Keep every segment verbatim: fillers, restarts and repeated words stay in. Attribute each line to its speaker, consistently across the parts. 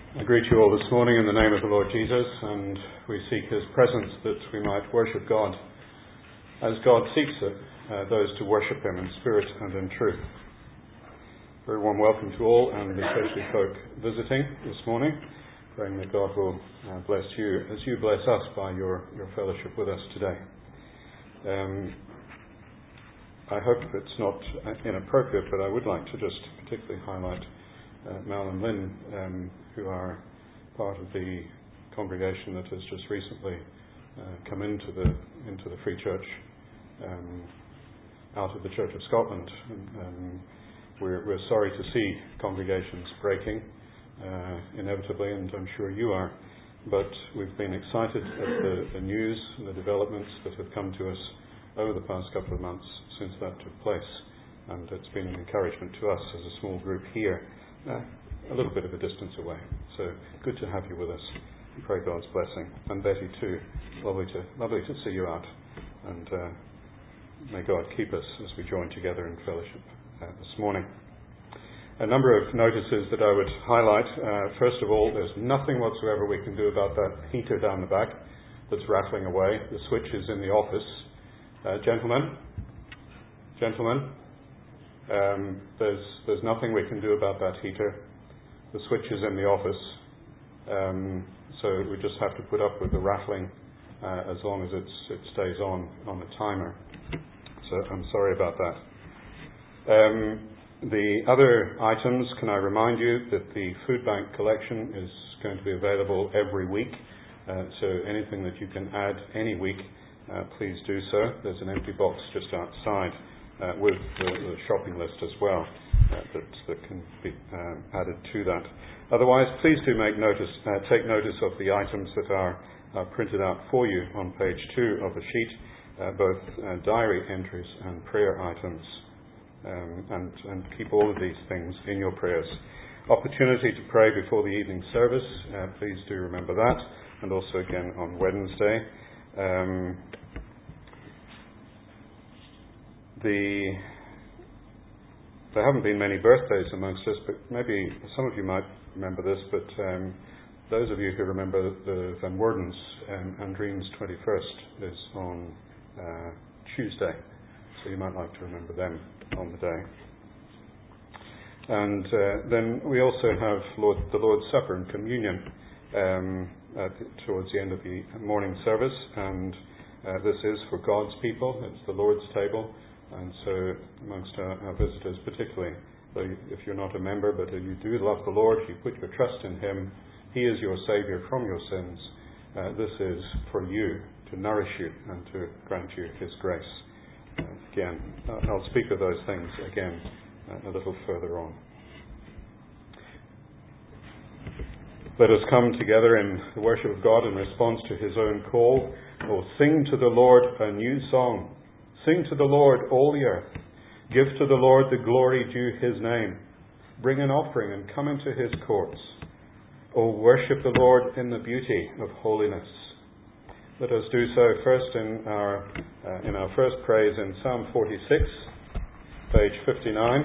Speaker 1: I greet you all this morning in the name of the Lord Jesus, and we seek His presence that we might worship God as God seeks it, uh, those to worship Him in spirit and in truth. Very warm welcome to all, and especially folk visiting this morning, praying that God will uh, bless you as you bless us by your, your fellowship with us today. Um, I hope it's not inappropriate, but I would like to just particularly highlight Uh, Mal and Lynn, um, who are part of the congregation that has just recently uh, come into the into the Free Church um, out of the Church of Scotland. And, um, we're, we're sorry to see congregations breaking uh, inevitably, and I'm sure you are. But we've been excited at the, the news, the developments that have come to us over the past couple of months since that took place, and it's been an encouragement to us as a small group here. Uh, a little bit of a distance away. So good to have you with us. We pray God's blessing. And Betty too. Lovely to lovely to see you out. And uh, may God keep us as we join together in fellowship uh, this morning. A number of notices that I would highlight. Uh, first of all, there's nothing whatsoever we can do about that heater down the back that's rattling away. The switch is in the office. Uh, gentlemen, gentlemen, Um, there's there's nothing we can do about that heater. The switch is in the office, um, so we just have to put up with the rattling uh, as long as it's it stays on on the timer. So I'm sorry about that. Um, the other items, can I remind you that the food bank collection is going to be available every week. Uh, so anything that you can add any week, uh, please do so. There's an empty box just outside. Uh, with the, the shopping list as well uh, that, that can be um, added to that. Otherwise, please do make notice, uh, take notice of the items that are, are printed out for you on page two of the sheet, uh, both uh, diary entries and prayer items, um, and, and keep all of these things in your prayers. Opportunity to pray before the evening service, uh, please do remember that, and also again on Wednesday. Um, The, there haven't been many birthdays amongst us, but maybe some of you might remember this, but um, those of you who remember the Van Wordens, um, Andrine's twenty-first is on uh, Tuesday, so you might like to remember them on the day. And uh, then we also have Lord, the Lord's Supper and Communion um, at the, towards the end of the morning service, and uh, this is for God's people. It's the Lord's table. And so amongst our, our visitors particularly, if you're not a member, but if you do love the Lord, you put your trust in Him, He is your Saviour from your sins. Uh, this is for you, to nourish you and to grant you His grace. Uh, again, I'll speak of those things again uh, a little further on. Let us come together in the worship of God in response to His own call. Oh, sing to the Lord a new song. Sing to the Lord, all the earth. Give to the Lord the glory due His name. Bring an offering and come into His courts. O worship the Lord in the beauty of holiness. Let us do so first in our uh, in our first praise in Psalm forty-six, page fifty-nine.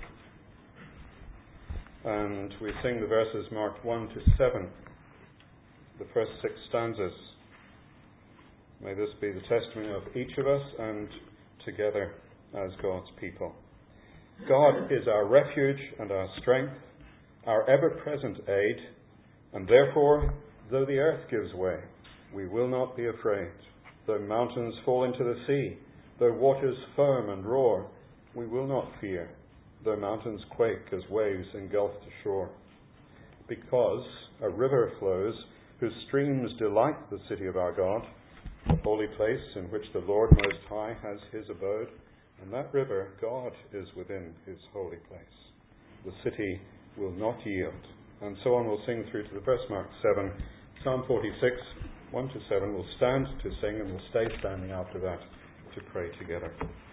Speaker 1: And we sing the verses marked one to seven, the first six stanzas. May this be the testimony of each of us and together as God's people. God is our refuge and our strength, our ever-present aid, and therefore, though the earth gives way, we will not be afraid. Though mountains fall into the sea, though waters foam and roar, we will not fear. Though mountains quake as waves engulf the shore. Because a river flows whose streams delight the city of our God, the holy place in which the Lord Most High has His abode, and that river, God, is within His holy place. The city will not yield. And so on we'll sing through to the verse mark seven. Psalm forty-six, one to seven. We'll stand to sing and we'll stay standing after that to pray together.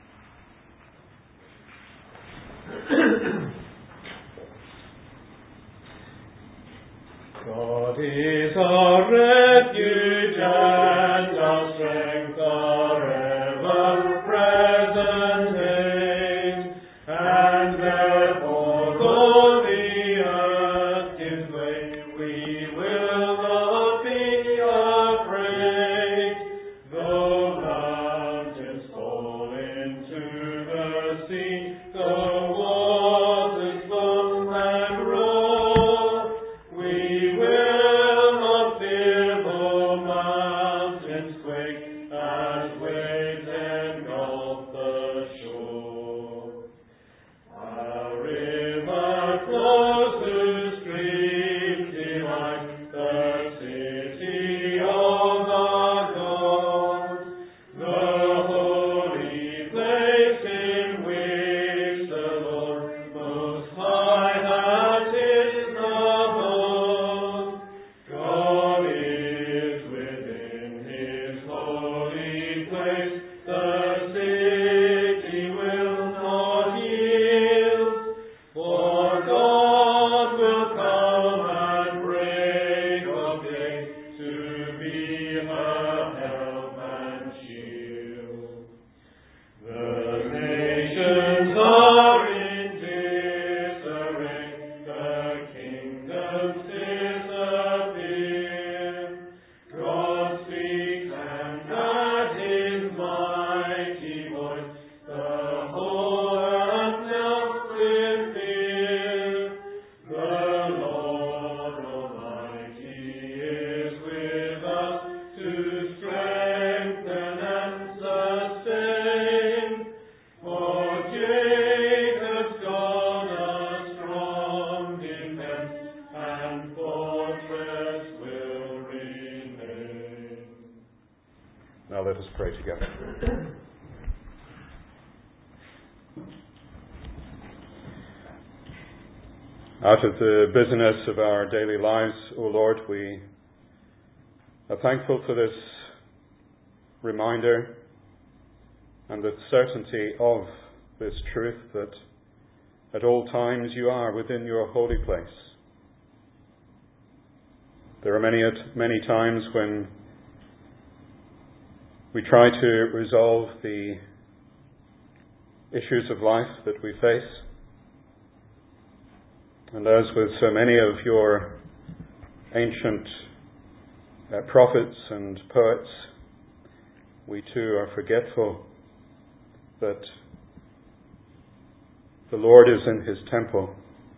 Speaker 2: God is our refuge and our strength, our ever-present aid, and therefore though the earth gives way, we will not be afraid, though mountains fall into the sea, though waters foam and roll. We will not fear, though mountains quake as waves engulf the shore. Our river flows to streams divine, the city of our God, the holy place in which the Lord Most High has his abode. God is within his holy place, the city will not yield, for God will come and break of day to be her help and shield. The nations are in disarray, the kingdoms disappear. God speaks, and at his mighty voice the whole earth melts with fear. The Lord Almighty is with us to strengthen and sustain. For Jacob's God a strong defense and fortress will remain.
Speaker 1: Now let us pray together. Out of the busyness of our daily lives, O Lord, we are thankful for this reminder and the certainty of this truth that at all times you are within your holy place. There are many, many times when we try to resolve the issues of life that we face. And as with so many of your ancient uh, prophets and poets, we too are forgetful that the Lord is in his temple.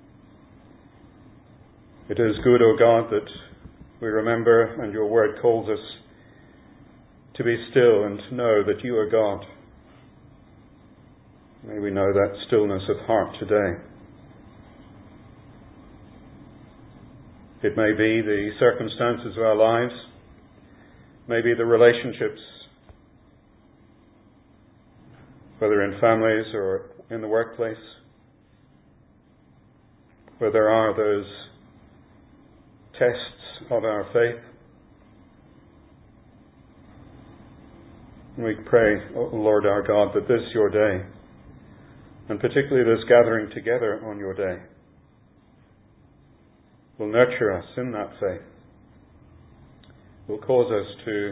Speaker 1: It is good, O God, that we remember, and your word calls us to be still and to know that you are God. May we know that stillness of heart today. It may be the circumstances of our lives, maybe the relationships, whether in families or in the workplace, where there are those tests of our faith. We pray, O Lord our God, that this your day, and particularly this gathering together on your day, will nurture us in that faith, will cause us to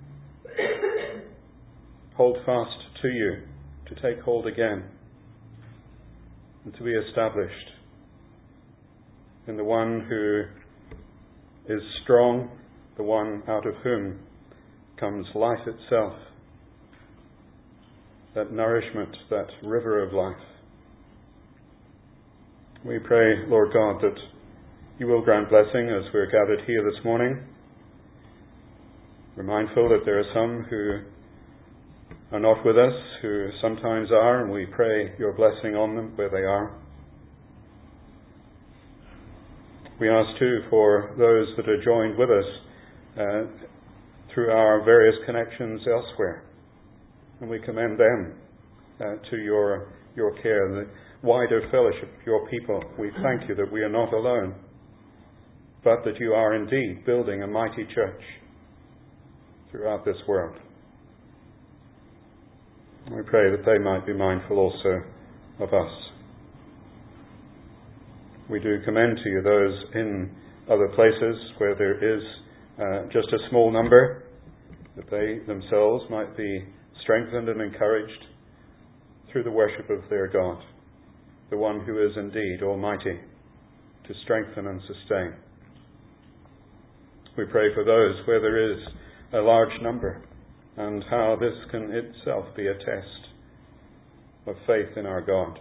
Speaker 1: hold fast to you, to take hold again, and to be established in the one who is strong, the one out of whom comes life itself, that nourishment, that river of life. We pray, Lord God, that you will grant blessing as we're gathered here this morning. We're mindful that there are some who are not with us, who sometimes are, and we pray your blessing on them where they are. We ask too for those that are joined with us uh, through our various connections elsewhere, and we commend them uh, to your your care, the wider fellowship of your people. We thank you that we are not alone, but that you are indeed building a mighty church throughout this world. We pray that they might be mindful also of us. We do commend to you those in other places where there is uh, just a small number, that they themselves might be strengthened and encouraged through the worship of their God, the one who is indeed almighty, to strengthen and sustain. We pray for those where there is a large number, and how this can itself be a test of faith in our God.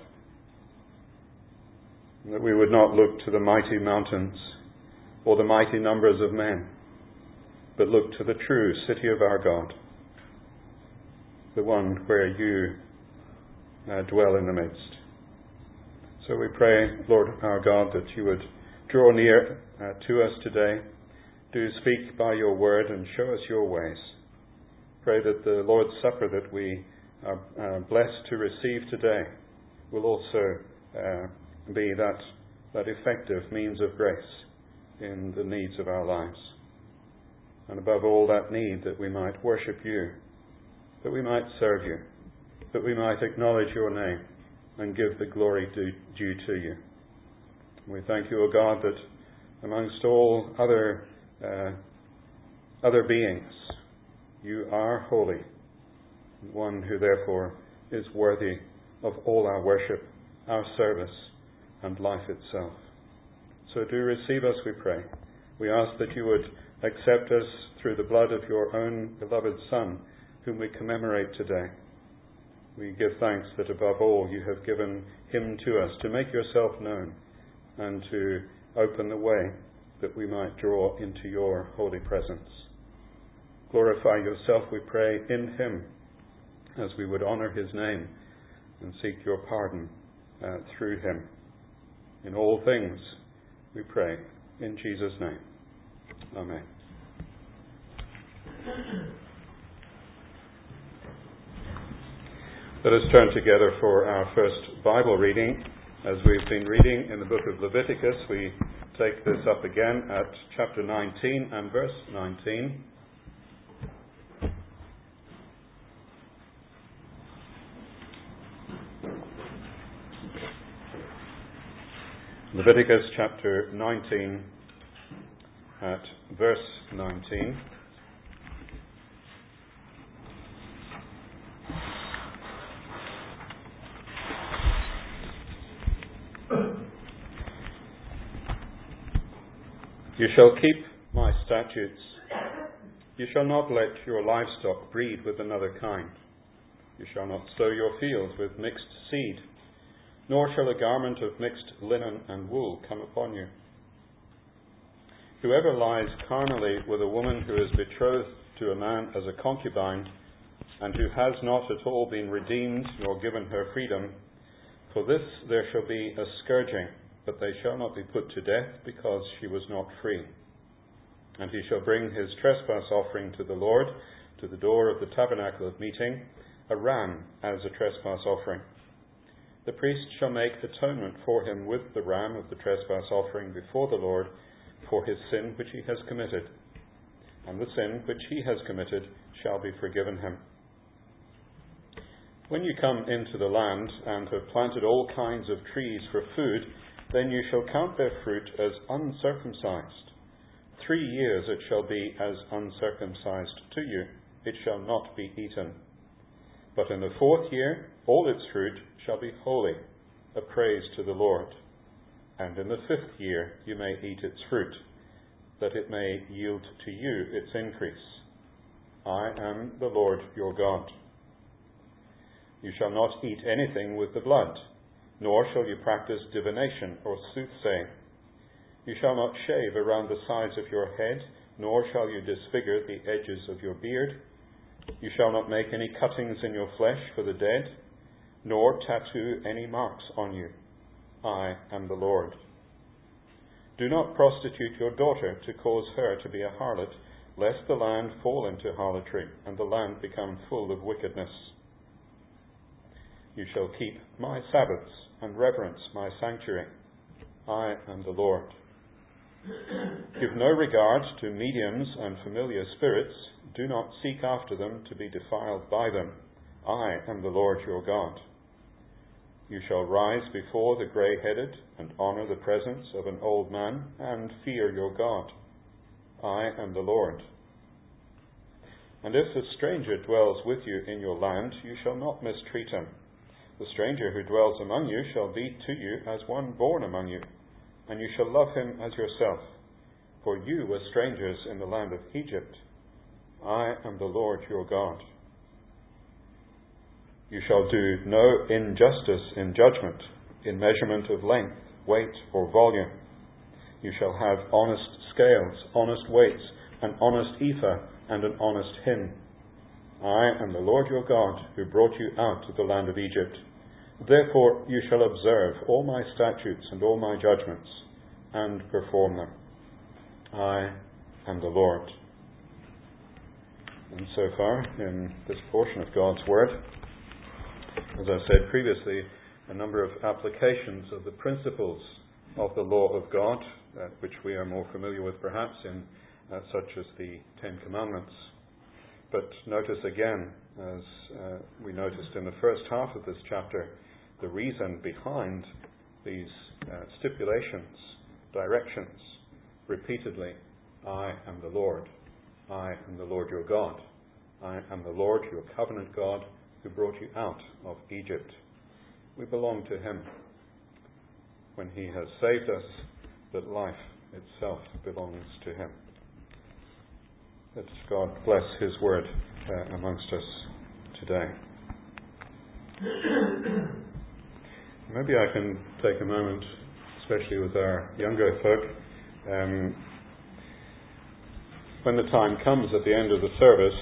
Speaker 1: That we would not look to the mighty mountains or the mighty numbers of men, but look to the true city of our God, the one where you uh, dwell in the midst. So we pray, Lord our God, that you would draw near uh, to us today. Do speak by your word and show us your ways. Pray that the Lord's Supper that we are uh, blessed to receive today will also uh, be that, that effective means of grace in the needs of our lives. And above all, that need that we might worship you, that we might serve you, that we might acknowledge your name and give the glory due, due to you. We thank you, O God, that amongst all other uh, other beings, you are holy, one who therefore is worthy of all our worship, our service, and life itself. So do receive us, we pray. We ask that you would accept us through the blood of your own beloved Son, whom we commemorate today. We give thanks that above all you have given him to us to make yourself known and to open the way that we might draw into your holy presence. Glorify yourself, we pray, in him as we would honour his name and seek your pardon uh, through him. In all things we pray in Jesus' name. Amen. Let us turn together for our first Bible reading. As we've been reading in the book of Leviticus, we take this up again at chapter nineteen and verse nineteen. Leviticus chapter nineteen at verse nineteen. You shall keep my statutes. You shall not let your livestock breed with another kind. You shall not sow your fields with mixed seed, nor shall a garment of mixed linen and wool come upon you. Whoever lies carnally with a woman who is betrothed to a man as a concubine, and who has not at all been redeemed nor given her freedom, for this there shall be a scourging, but they shall not be put to death, because she was not free. And he shall bring his trespass offering to the Lord, to the door of the tabernacle of meeting, a ram as a trespass offering. The priest shall make atonement for him with the ram of the trespass offering before the Lord for his sin which he has committed, and the sin which he has committed shall be forgiven him. When you come into the land and have planted all kinds of trees for food, then you shall count their fruit as uncircumcised. Three years it shall be as uncircumcised to you. It shall not be eaten. But in the fourth year all its fruit shall be holy, a praise to the Lord. And in the fifth year you may eat its fruit, that it may yield to you its increase. I am the Lord your God. You shall not eat anything with the blood, nor shall you practice divination or soothsaying. You shall not shave around the sides of your head, nor shall you disfigure the edges of your beard. You shall not make any cuttings in your flesh for the dead, nor tattoo any marks on you. I am the Lord. Do not prostitute your daughter to cause her to be a harlot, lest the land fall into harlotry, and the land become full of wickedness. You shall keep my Sabbaths and reverence my sanctuary. I am the Lord. Give no regard to mediums and familiar spirits. Do not seek after them to be defiled by them. I am the Lord your God. You shall rise before the grey-headed and honour the presence of an old man and fear your God. I am the Lord. And if a stranger dwells with you in your land, you shall not mistreat him. The stranger who dwells among you shall be to you as one born among you, and you shall love him as yourself. for you were strangers in the land of Egypt. I am the Lord your God. You shall do no injustice in judgment, in measurement of length, weight, or volume. You shall have honest scales, honest weights, an honest ephah, and an honest hin. I am the Lord your God, who brought you out of the land of Egypt. Therefore you shall observe all my statutes and all my judgments, and perform them. I am the Lord. And so far, in this portion of God's Word, as I said previously, a number of applications of the principles of the law of God, uh, which we are more familiar with perhaps in uh, such as the Ten Commandments. But notice again, as uh, we noticed in the first half of this chapter, the reason behind these uh, stipulations, directions, repeatedly, I am the Lord. I am the Lord your God. I am the Lord your covenant God who brought you out of Egypt. We belong to him. When he has saved us, that life itself belongs to him. Let God bless his word uh, amongst us today. Maybe I can take a moment, especially with our younger folk, um, when the time comes at the end of the service.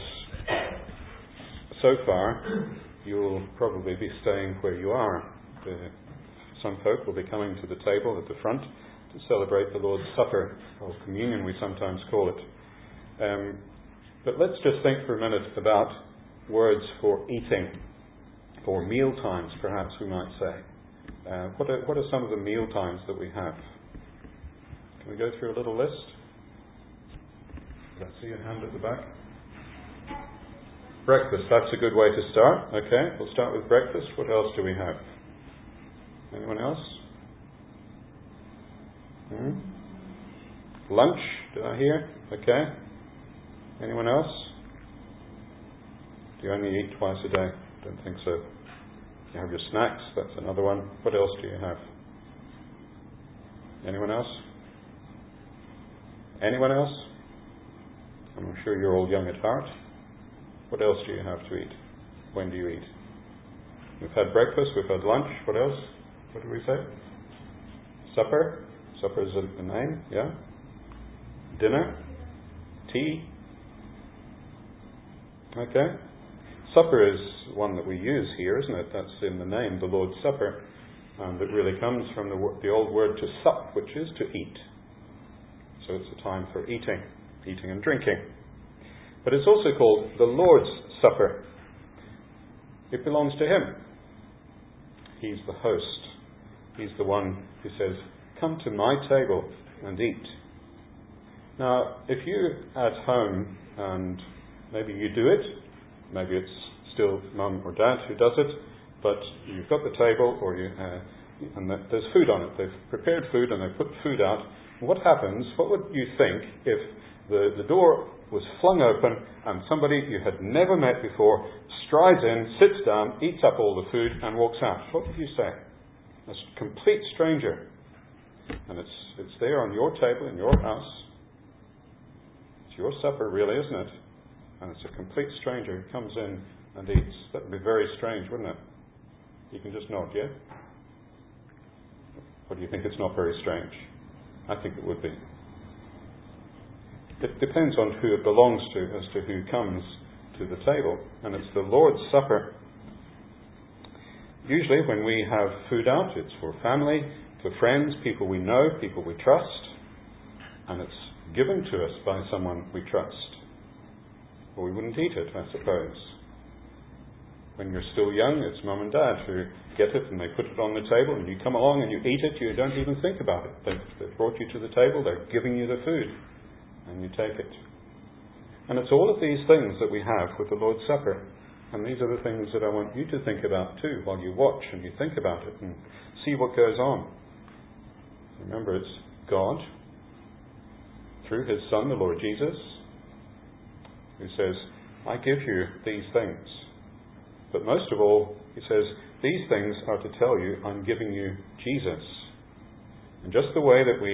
Speaker 1: So far, you'll probably be staying where you are. The, some folk will be coming to the table at the front to celebrate the Lord's Supper, or communion we sometimes call it. Um, but let's just think for a minute about words for eating, or meal times, perhaps we might say. Uh, what, are, what are some of the meal times that we have? Can we go through a little list? Did I see a hand at the back? Breakfast, that's a good way to start. Okay, we'll start with breakfast. What else do we have? Anyone else? Hmm? Lunch, did I hear? Okay. Anyone else? Do you only eat twice a day? Don't think so. You have your snacks, that's another one. What else do you have? Anyone else? Anyone else? I'm sure you're all young at heart. What else do you have to eat? When do you eat? We've had breakfast, we've had lunch. What else? What did we say? Supper? Supper is a name, yeah? Dinner? Tea? Okay. Supper is one that we use here, isn't it? That's in the name, the Lord's Supper. And it really comes from the, the old word to sup, which is to eat. So it's a time for eating, eating and drinking. But it's also called the Lord's Supper. It belongs to him. He's the host. He's the one who says, come to my table and eat. Now, if you're at home and maybe you do it, maybe it's still mum or dad who does it, but you've got the table or you, uh, and there's food on it. They've prepared food and they've put food out. What happens, what would you think if the, the door was flung open and somebody you had never met before strides in, sits down, eats up all the food and walks out? What would you say? A complete stranger. And it's it's there on your table in your house. It's your supper really, isn't it? And it's a complete stranger who comes in and eats. That would be very strange, wouldn't it? You can just nod, yeah? Or do you think it's not very strange? I think it would be. It depends on who it belongs to as to who comes to the table. And it's the Lord's Supper. Usually when we have food out, it's for family, for friends, people we know, people we trust. And it's given to us by someone we trust. Or we wouldn't eat it, I suppose. When you're still young, it's mum and dad who get it and they put it on the table and you come along and you eat it, you don't even think about it. They've, they've brought you to the table, they're giving you the food. And you take it. And it's all of these things that we have with the Lord's Supper. And these are the things that I want you to think about too while you watch and you think about it and see what goes on. Remember, it's God, through his Son, the Lord Jesus, who says, I give you these things. But most of all, he says, these things are to tell you I'm giving you Jesus. And just the way that we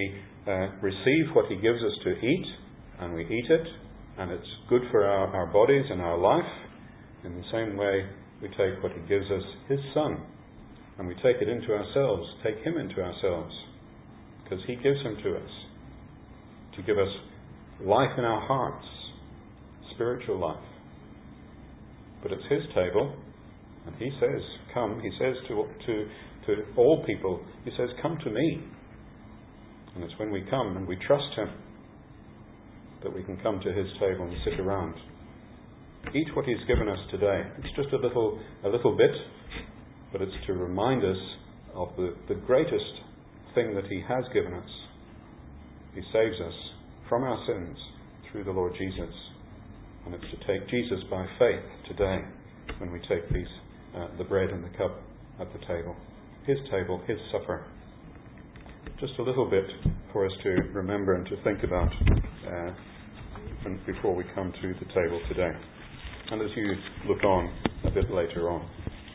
Speaker 1: uh, receive what he gives us to eat, and we eat it, and it's good for our, our bodies and our life, in the same way we take what he gives us, his Son, and we take it into ourselves, take him into ourselves, because he gives him to us, to give us life in our hearts, spiritual life. But it's his table, and he says, come, he says to, to, to all people, he says, come to me. And it's when we come and we trust him that we can come to his table and sit around. Eat what he's given us today. It's just a little a little bit, but it's to remind us of the, the greatest thing that he has given us. He saves us from our sins through the Lord Jesus. And it's to take Jesus by faith today when we take these uh, the bread and the cup at the table. His table, his supper. Just a little bit for us to remember and to think about uh, and before we come to the table today. And as you look on a bit later on.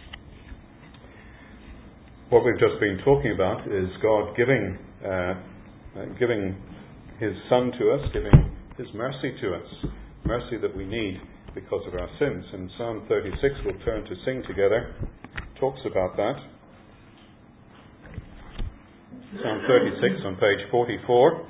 Speaker 1: What we've just been talking about is God giving uh, uh, giving his Son to us, giving his mercy to us, mercy that we need because of our sins. And Psalm thirty-six, we'll turn to sing together, talks about that. Psalm thirty-six on page forty-four.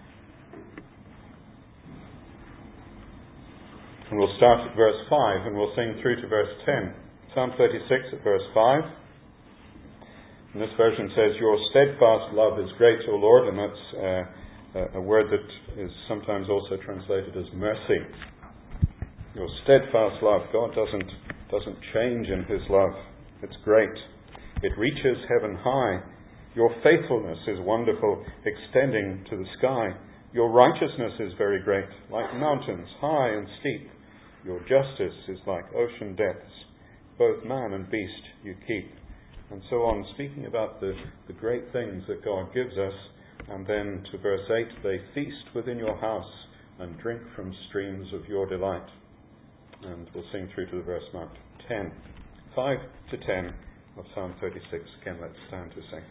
Speaker 1: And we'll start at verse five and we'll sing through to verse ten. Psalm thirty-six at verse five. And this version says, your steadfast love is great, O Lord, and that's uh, a word that is sometimes also translated as mercy. Your steadfast love. God doesn't doesn't change in his love. It's great. It reaches heaven high. Your faithfulness is wonderful, extending to the sky. Your righteousness is very great, like mountains, high and steep. Your justice is like ocean depths. Both man and beast you keep. And so on, speaking about the, the great things that God gives us. And then to verse eight, they feast within your house and drink from streams of your delight. And we'll sing through to the verse marked ten. five to ten of Psalm thirty-six. Again, let's stand to sing.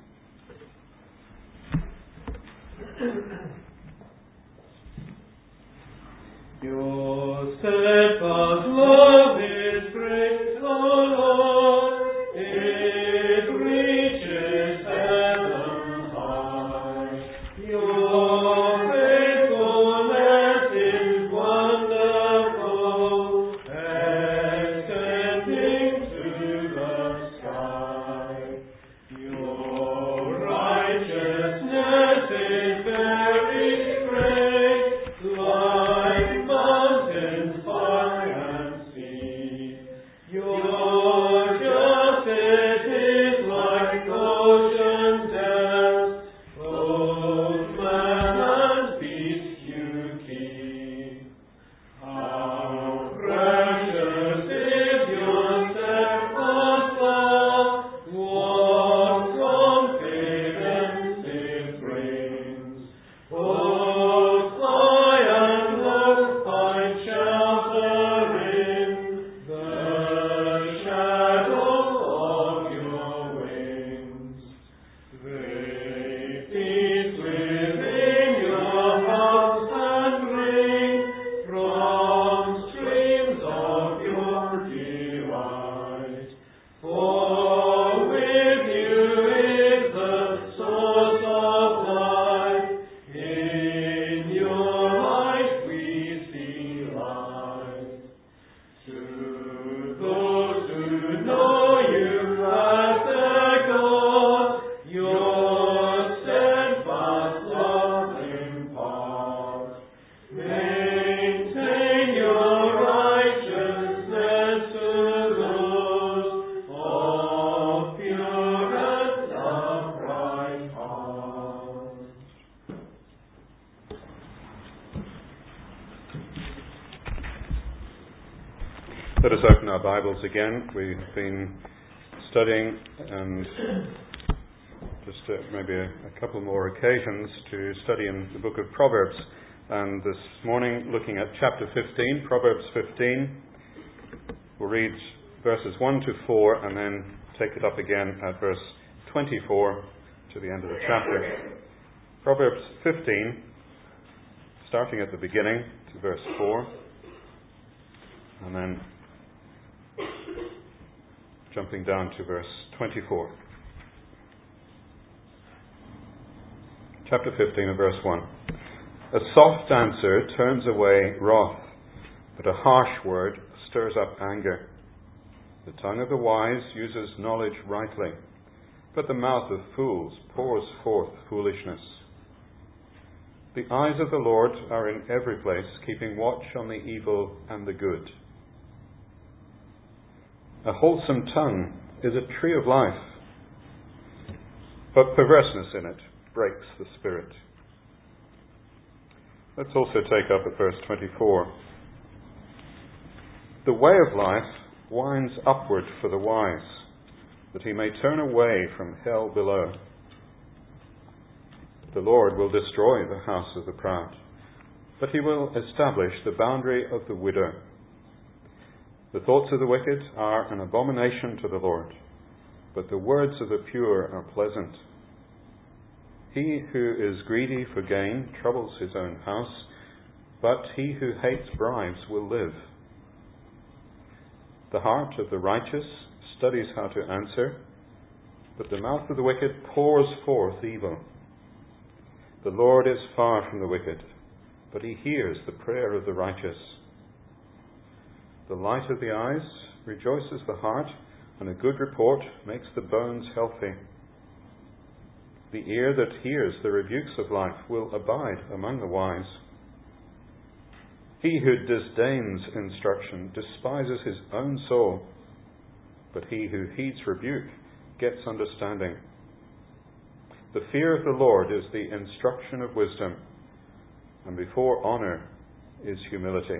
Speaker 2: Your steadfast love is great, O Lord, it reaches heaven high. Your faithfulness is wonderful, extending to the sky. Your righteousness is very great, like mountains high and steep. Your justice is like ocean depths. Both man and beast you keep. How precious is your steadfast love! What confidence it brings! Both high and low find shelter in the shadow of your wings. They feast within your house and drink from streams of your delight. For with you is the source of life. In your light we see light. To those who know you as their God, your steadfast love impart. Maintain your righteousness to those of pure and upright heart.
Speaker 1: Let us open our Bibles again. We've been studying and just uh, maybe a, a couple more occasions to study in the book of Proverbs. And this morning, looking at chapter fifteen, Proverbs fifteen, we'll read verses one to four and then take it up again at verse twenty-four to the end of the chapter. Proverbs fifteen, starting at the beginning to verse four, and then jumping down to verse twenty-four. Chapter fifteen and verse one. A soft answer turns away wrath, but a harsh word stirs up anger. The tongue of the wise uses knowledge rightly, but the mouth of fools pours forth foolishness. The eyes of the Lord are in every place, keeping watch on the evil and the good. A wholesome tongue is a tree of life, but perverseness in it breaks the spirit. Let's also take up at verse twenty-four. The way of life winds upward for the wise, that he may turn away from hell below. The Lord will destroy the house of the proud, but he will establish the boundary of the widow. The thoughts of the wicked are an abomination to the Lord, but the words of the pure are pleasant. He who is greedy for gain troubles his own house, but he who hates bribes will live. The heart of the righteous studies how to answer, but the mouth of the wicked pours forth evil. The Lord is far from the wicked, but he hears the prayer of the righteous. The light of the eyes rejoices the heart, and a good report makes the bones healthy. The ear that hears the rebukes of life will abide among the wise. He who disdains instruction despises his own soul, but he who heeds rebuke gets understanding. The fear of the Lord is the instruction of wisdom, and before honor is humility.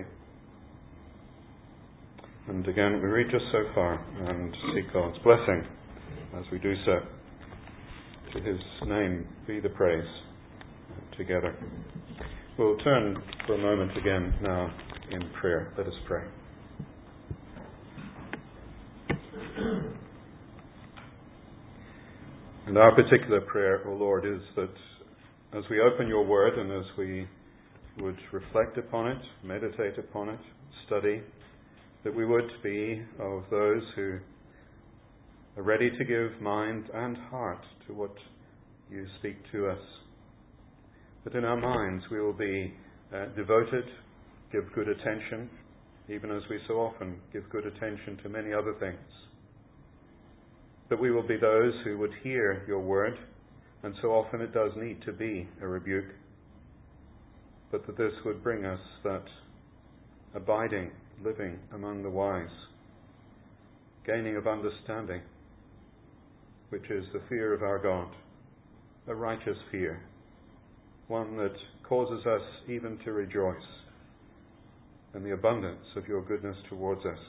Speaker 1: And again, we read just so far and seek God's blessing as we do so. To his name be the praise together. We'll turn for a moment again now in prayer. Let us pray. And our particular prayer, O Lord, is that as we open your word and as we would reflect upon it, meditate upon it, study, that we would be of those who are ready to give mind and heart to what you speak to us. That in our minds we will be uh, devoted, give good attention, even as we so often give good attention to many other things. That we will be those who would hear your word, and so often it does need to be a rebuke, but that this would bring us that abiding, living among the wise, gaining of understanding, which is the fear of our God, a righteous fear, one that causes us even to rejoice in the abundance of your goodness towards us.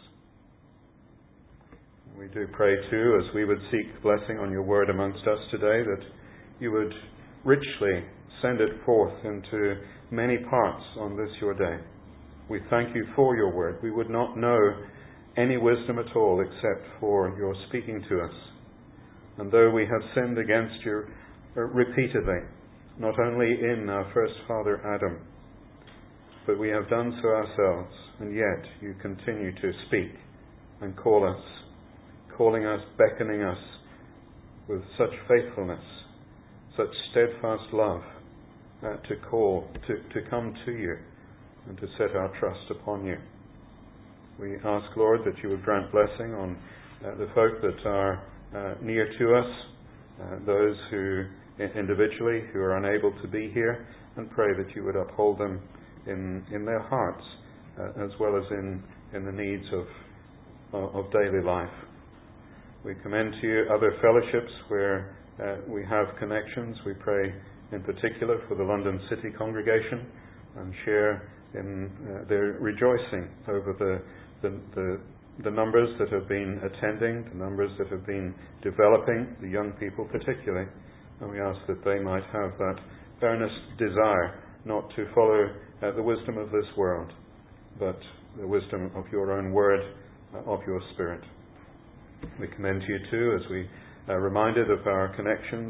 Speaker 1: We do pray too, as we would seek blessing on your word amongst us today, that you would richly send it forth into many parts on this your day. We thank you for your word. We would not know any wisdom at all except for your speaking to us. And though we have sinned against you repeatedly, not only in our first father Adam, but we have done so ourselves, and yet you continue to speak and call us, calling us, beckoning us with such faithfulness, such steadfast love, uh, to call, to, to come to you and to set our trust upon you. We ask, Lord, that you would grant blessing on uh, the folk that are uh, near to us, uh, those who individually who are unable to be here, and pray that you would uphold them in, in their hearts uh, as well as in, in the needs of, of, of daily life. We commend to you other fellowships where uh, we have connections. We pray in particular for the London City congregation and share in uh, their rejoicing over the, the, the, the numbers that have been attending, the numbers that have been developing, the young people particularly. And we ask that they might have that earnest desire not to follow uh, the wisdom of this world, but the wisdom of your own word, uh, of your Spirit. We commend to you too, as we are reminded of our connections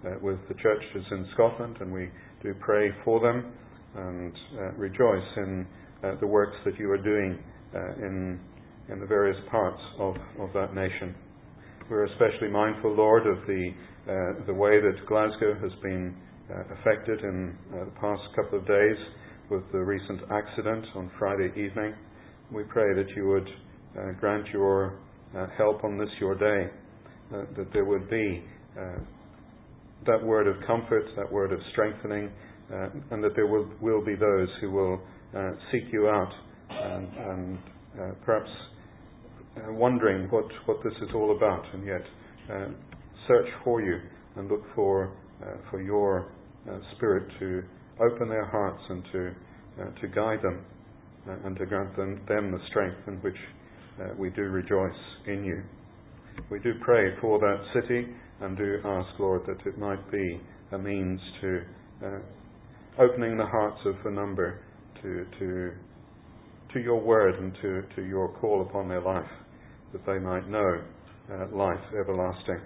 Speaker 1: uh, with the churches in Scotland, and we do pray for them and uh, rejoice in uh, the works that you are doing uh, in in the various parts of, of that nation. We're especially mindful, Lord, of the uh, the way that Glasgow has been uh, affected in uh, the past couple of days with the recent accident on Friday evening. We pray that you would uh, grant your uh, help on this your day, uh, that there would be uh, that word of comfort, that word of strengthening, uh, and that there will, will be those who will uh, seek you out and, and uh, perhaps uh, wondering what, what this is all about, and yet uh, search for you and look for uh, for your uh, Spirit to open their hearts and to uh, to guide them uh, and to grant them, them the strength in which uh, we do rejoice in you. We do pray for that city and do ask, Lord, that it might be a means to uh, opening the hearts of a number to to to your word and to, to your call upon their life, that they might know uh, life everlasting.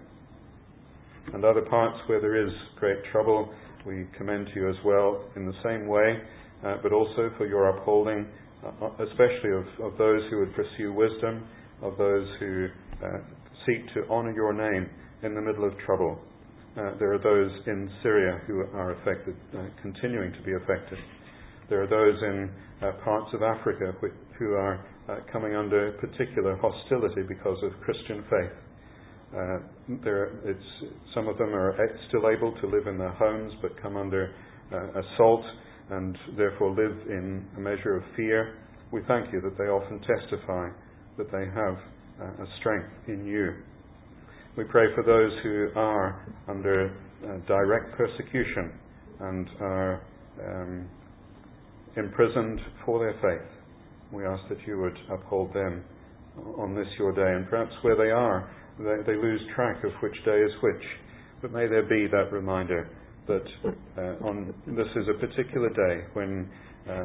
Speaker 1: And other parts where there is great trouble, we commend to you as well in the same way, uh, but also for your upholding, uh, especially of, of those who would pursue wisdom, of those who uh, seek to honour your name in the middle of trouble. Uh, there are those in Syria who are affected, uh, continuing to be affected. There are those in uh, parts of Africa wh- who are uh, coming under particular hostility because of Christian faith. Uh, there, it's, some of them are still able to live in their homes but come under uh, assault and therefore live in a measure of fear. We thank you that they often testify that they have uh, a strength in you. We pray for those who are under uh, direct persecution and are um, imprisoned for their faith. We ask that you would uphold them on this your day, and perhaps where they are, they, they lose track of which day is which. But may there be that reminder that uh, on this is a particular day when uh,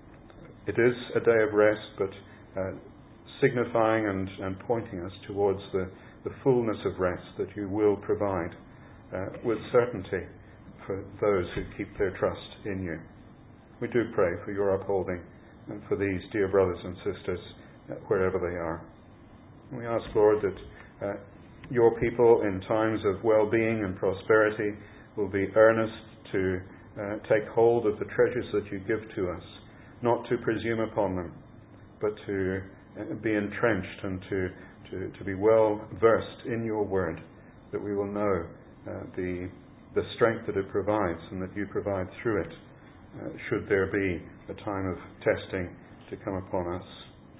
Speaker 1: it is a day of rest, but uh, signifying and, and pointing us towards the, the fullness of rest that you will provide uh, with certainty for those who keep their trust in you. We do pray for your upholding and for these dear brothers and sisters uh, wherever they are. We ask, Lord, that uh, your people in times of well-being and prosperity will be earnest to uh, take hold of the treasures that you give to us, not to presume upon them, but to uh, be entrenched and to, to, to be well versed in your word, that we will know uh, the, the strength that it provides and that you provide through it, uh, should there be a time of testing to come upon us.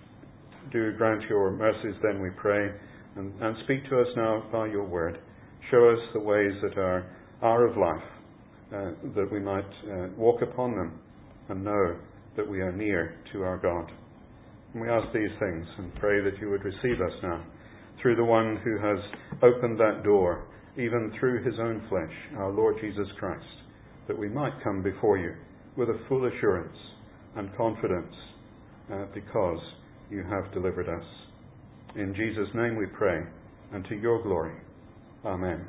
Speaker 1: Do grant your mercies then, we pray, and, and speak to us now by your word. Show us the ways that are, are of life, uh, that we might uh, walk upon them and know that we are near to our God. And we ask these things and pray that you would receive us now through the one who has opened that door, even through his own flesh, our Lord Jesus Christ, that we might come before you with a full assurance and confidence uh, because you have delivered us. In Jesus' name we pray, and to your glory. Amen.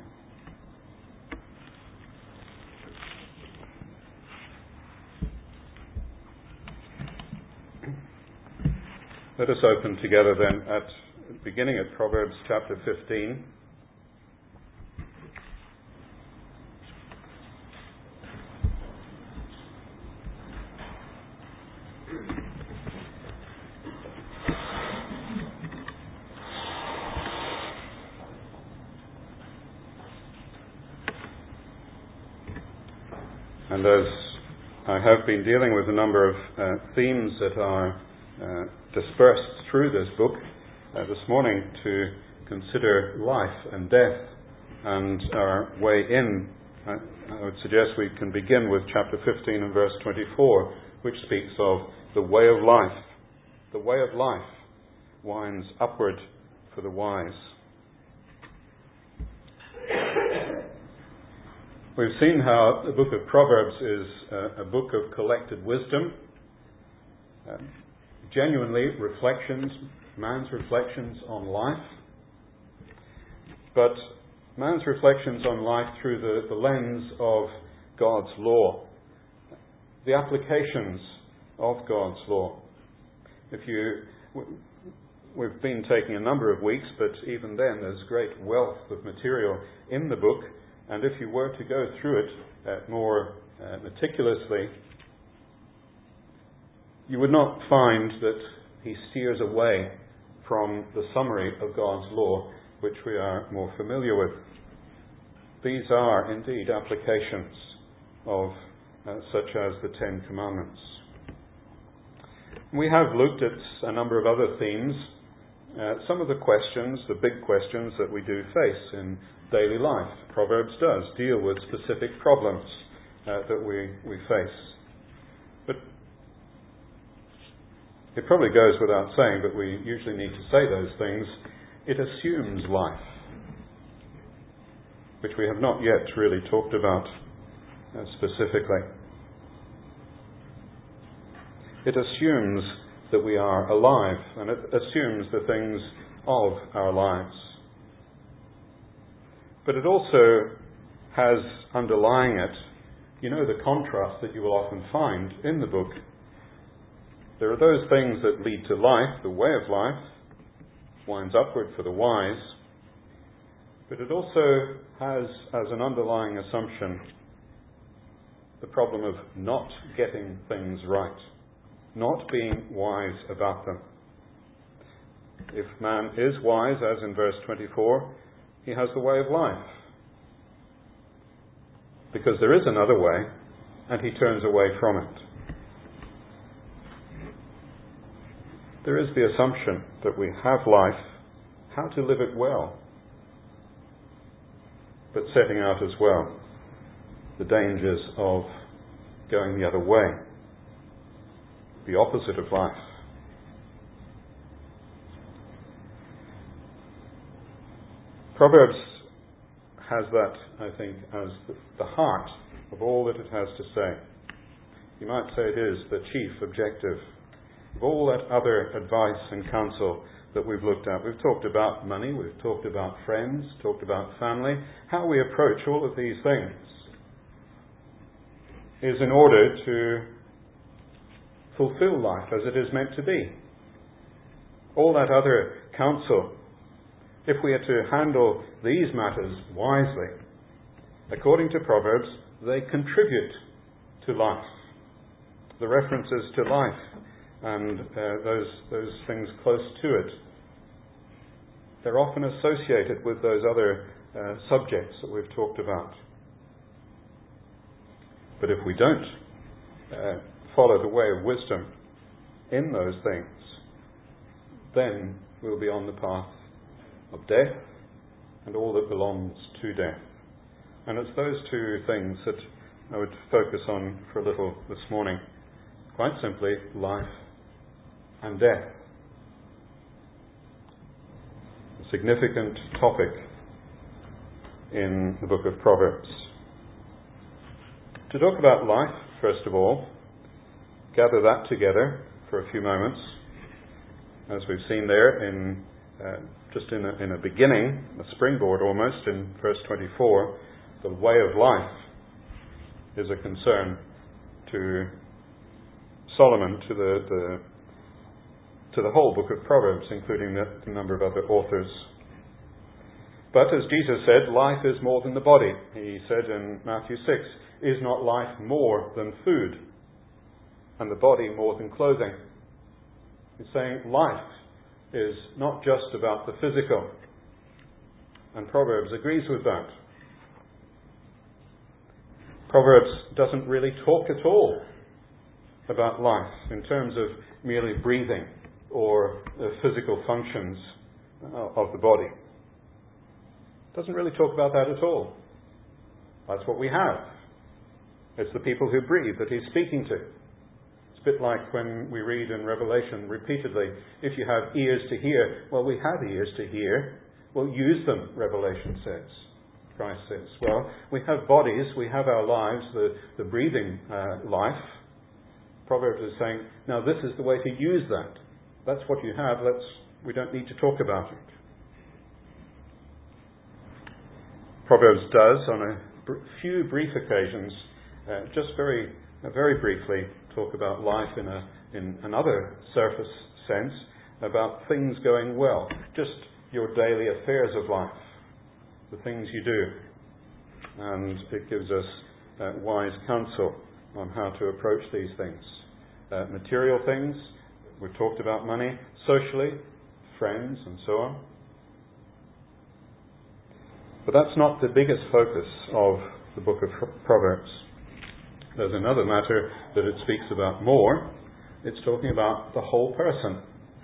Speaker 1: Let us open together then at beginning at Proverbs chapter fifteen. And as I have been dealing with a number of uh, themes that are uh, dispersed through this book, uh, this morning to consider life and death and our way in, I, I would suggest we can begin with chapter fifteen and verse twenty-four, which speaks of the way of life. The way of life winds upward for the wise. We've seen how the book of Proverbs is uh, a book of collected wisdom, uh, genuinely reflections, man's reflections on life. But man's reflections on life through the, the lens of God's law, the applications of God's law. If you, we've been taking a number of weeks, but even then there's great wealth of material in the book, and if you were to go through it uh, more uh, meticulously, you would not find that he steers away from the summary of God's law, which we are more familiar with. These are indeed applications of uh, such as the Ten Commandments. We have looked at a number of other themes, uh, some of the questions, the big questions that we do face in daily life. Proverbs does deal with specific problems uh, that we, we face. But it probably goes without saying, but we usually need to say those things. It assumes life, which we have not yet really talked about uh, specifically. It assumes that we are alive, and it assumes the things of our lives. But it also has underlying it, you know, the contrast that you will often find in the book. There are those things that lead to life, the way of life, winds upward for the wise, but it also has as an underlying assumption the problem of not getting things right, not being wise about them. If man is wise, as in verse twenty-four, he has the way of life, because there is another way, and he turns away from it. There is the assumption that we have life, how to live it well, but setting out as well the dangers of going the other way, the opposite of life. Proverbs has that, I think, as the heart of all that it has to say. You might say it is the chief objective of all that other advice and counsel that we've looked at. We've talked about money, we've talked about friends, talked about family. How we approach all of these things is in order to fulfill life as it is meant to be. All that other counsel, if we are to handle these matters wisely, according to Proverbs, they contribute to life. The references to life and uh, those those things close to it, they're often associated with those other uh, subjects that we've talked about. But if we don't uh, follow the way of wisdom in those things, then we'll be on the path of death and all that belongs to death. And it's those two things that I would focus on for a little this morning. Quite simply, life and death. A significant topic in the book of Proverbs. To talk about life, first of all, gather that together for a few moments. As we've seen there, in uh, just in a, in a beginning, a springboard almost, in verse twenty-four, the way of life is a concern to Solomon, to the, the to the whole book of Proverbs, including the, the number of other authors. But as Jesus said, life is more than the body. He said in Matthew six, is not life more than food, and the body more than clothing? He's saying life is not just about the physical, and Proverbs agrees with that. Proverbs doesn't really talk at all about life in terms of merely breathing or the physical functions of the body. Doesn't really talk about that at all. That's what we have. It's the people who breathe that he's speaking to. It's a bit like when we read in Revelation repeatedly, if you have ears to hear, well, we have ears to hear. Well, use them, Revelation says. Christ says. Well, we have bodies, we have our lives, the, the breathing uh, life. Proverbs is saying, now this is the way to use that. That's what you have. Let's, we don't need to talk about it. Proverbs does, on a br- few brief occasions, uh, just very uh, very briefly, talk about life in a in another surface sense, about things going well, just your daily affairs of life, the things you do. And it gives us uh, wise counsel on how to approach these things. Uh, material things, we've talked about money, socially, friends and so on. But that's not the biggest focus of the book of Proverbs. There's another matter that it speaks about more. It's talking about the whole person.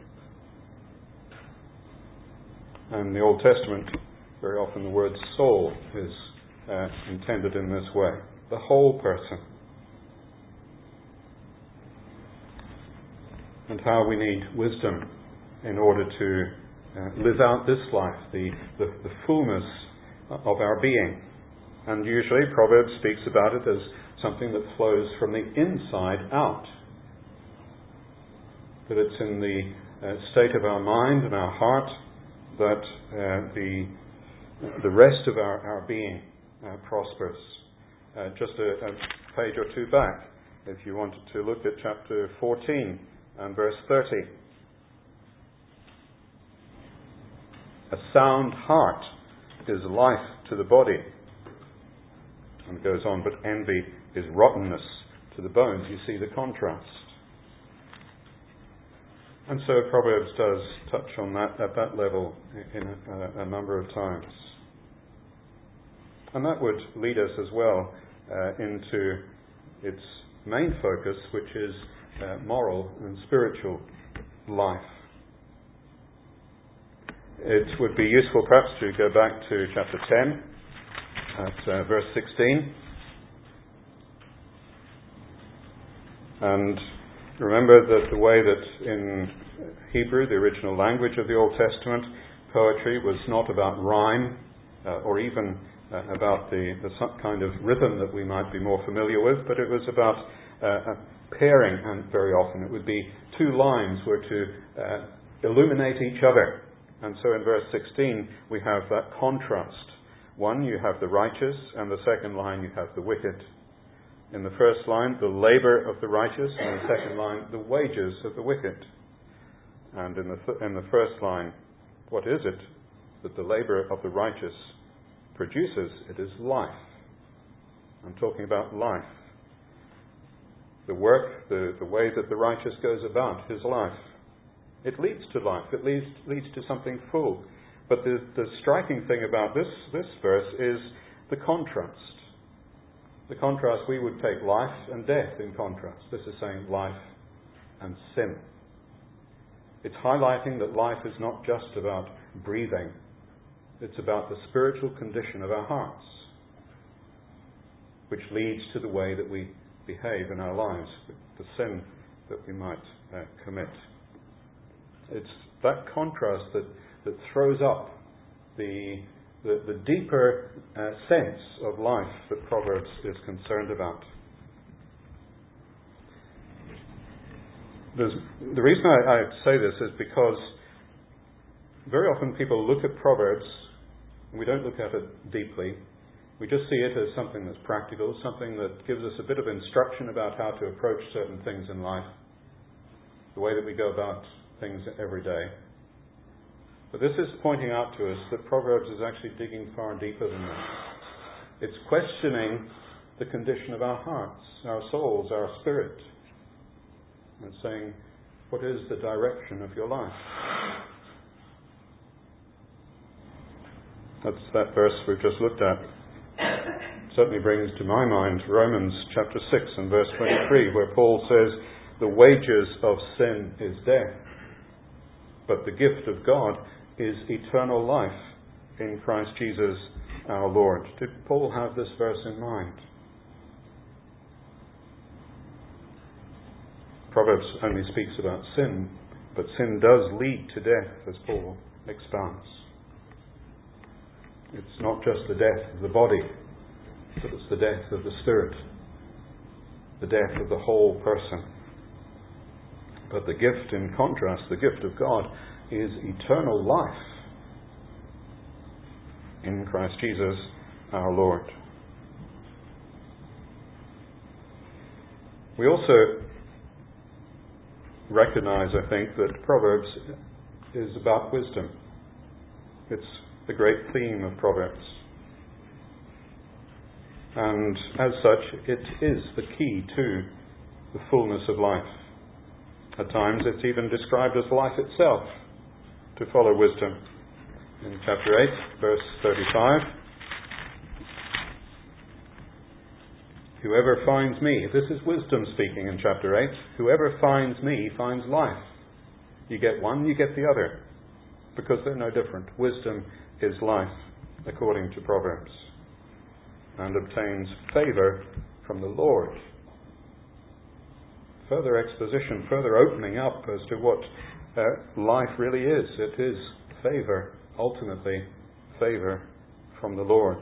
Speaker 1: And in the Old Testament, very often the word soul is uh, intended in this way. The whole person. And how we need wisdom in order to uh, live out this life, the, the, the fullness of our being. And usually Proverbs speaks about it as something that flows from the inside out. That it's in the uh, state of our mind and our heart that uh, the the rest of our, our being uh, prospers. Uh, just a, a page or two back, if you wanted to look at chapter fourteen and verse thirty. A sound heart is life to the body. And it goes on, but envy is rottenness to the bones. You see the contrast. And so Proverbs does touch on that at that level in a, a number of times. And that would lead us as well uh, into its main focus, which is uh, moral and spiritual life. It would be useful perhaps to go back to chapter ten at uh, verse sixteen. And remember that the way that in Hebrew, the original language of the Old Testament, poetry was not about rhyme uh, or even uh, about the, the kind of rhythm that we might be more familiar with, but it was about uh, a pairing, and very often it would be two lines were to uh, illuminate each other. And so in verse sixteen we have that contrast. One, you have the righteous, and the second line you have the wicked. In the first line, the labour of the righteous, and in the second line, the wages of the wicked. And in the th- in the first line, what is it that the labour of the righteous produces? It is life. I'm talking about life. The work, the, the way that the righteous goes about his life. It leads to life. It leads, leads to something full. But the, the striking thing about this, this verse is the contrast. The contrast, we would take life and death in contrast. This is saying life and sin. It's highlighting that life is not just about breathing. It's about the spiritual condition of our hearts, which leads to the way that we behave in our lives, the sin that we might uh, commit. It's that contrast that, that throws up the The, the deeper uh, sense of life that Proverbs is concerned about. There's, the reason I, I say this is because very often people look at Proverbs and we don't look at it deeply. We just see it as something that's practical, something that gives us a bit of instruction about how to approach certain things in life, the way that we go about things every day. But this is pointing out to us that Proverbs is actually digging far deeper than that. It's questioning the condition of our hearts, our souls, our spirit. And it's saying, what is the direction of your life? That's that verse we've just looked at. It certainly brings to my mind Romans chapter six and verse twenty-three, where Paul says, the wages of sin is death, but the gift of God is eternal life in Christ Jesus our Lord. Did Paul have this verse in mind? Proverbs only speaks about sin, but sin does lead to death, as Paul expounds. It's not just the death of the body, but it's the death of the spirit, the death of the whole person. But the gift, in contrast, the gift of God, is eternal life in Christ Jesus our Lord. We also recognize, I think, that Proverbs is about wisdom. It's the great theme of Proverbs. And as such, it is the key to the fullness of life. At times it's even described as life itself, to follow wisdom. In chapter eight, verse thirty-five, whoever finds me, this is wisdom speaking in chapter eight, whoever finds me finds life. You get one, you get the other, because they're no different. Wisdom is life, according to Proverbs, and obtains favour from the Lord. Further exposition, further opening up as to what uh, life really is. It is favour, ultimately favour from the Lord.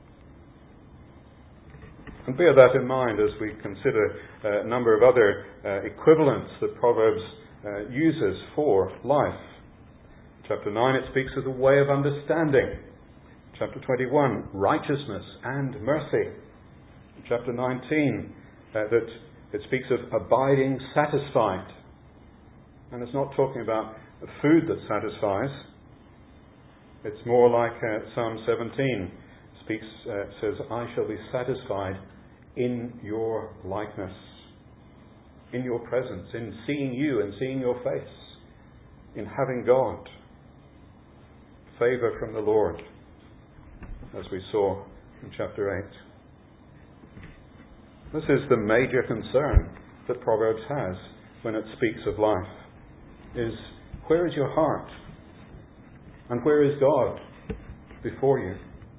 Speaker 1: And bear that in mind as we consider uh, a number of other uh, equivalents that Proverbs uh, uses for life. Chapter nine, it speaks of the way of understanding. Chapter twenty-one, righteousness and mercy. Chapter nineteen, uh, that it speaks of abiding satisfied. And it's not talking about the food that satisfies. It's more like uh, Psalm seventeen speaks, uh, says, I shall be satisfied in your likeness, in your presence, in seeing you and seeing your face, in having God. Favour from the Lord, as we saw in chapter eight. This is the major concern that Proverbs has when it speaks of life, is where is your heart? And where is God before you?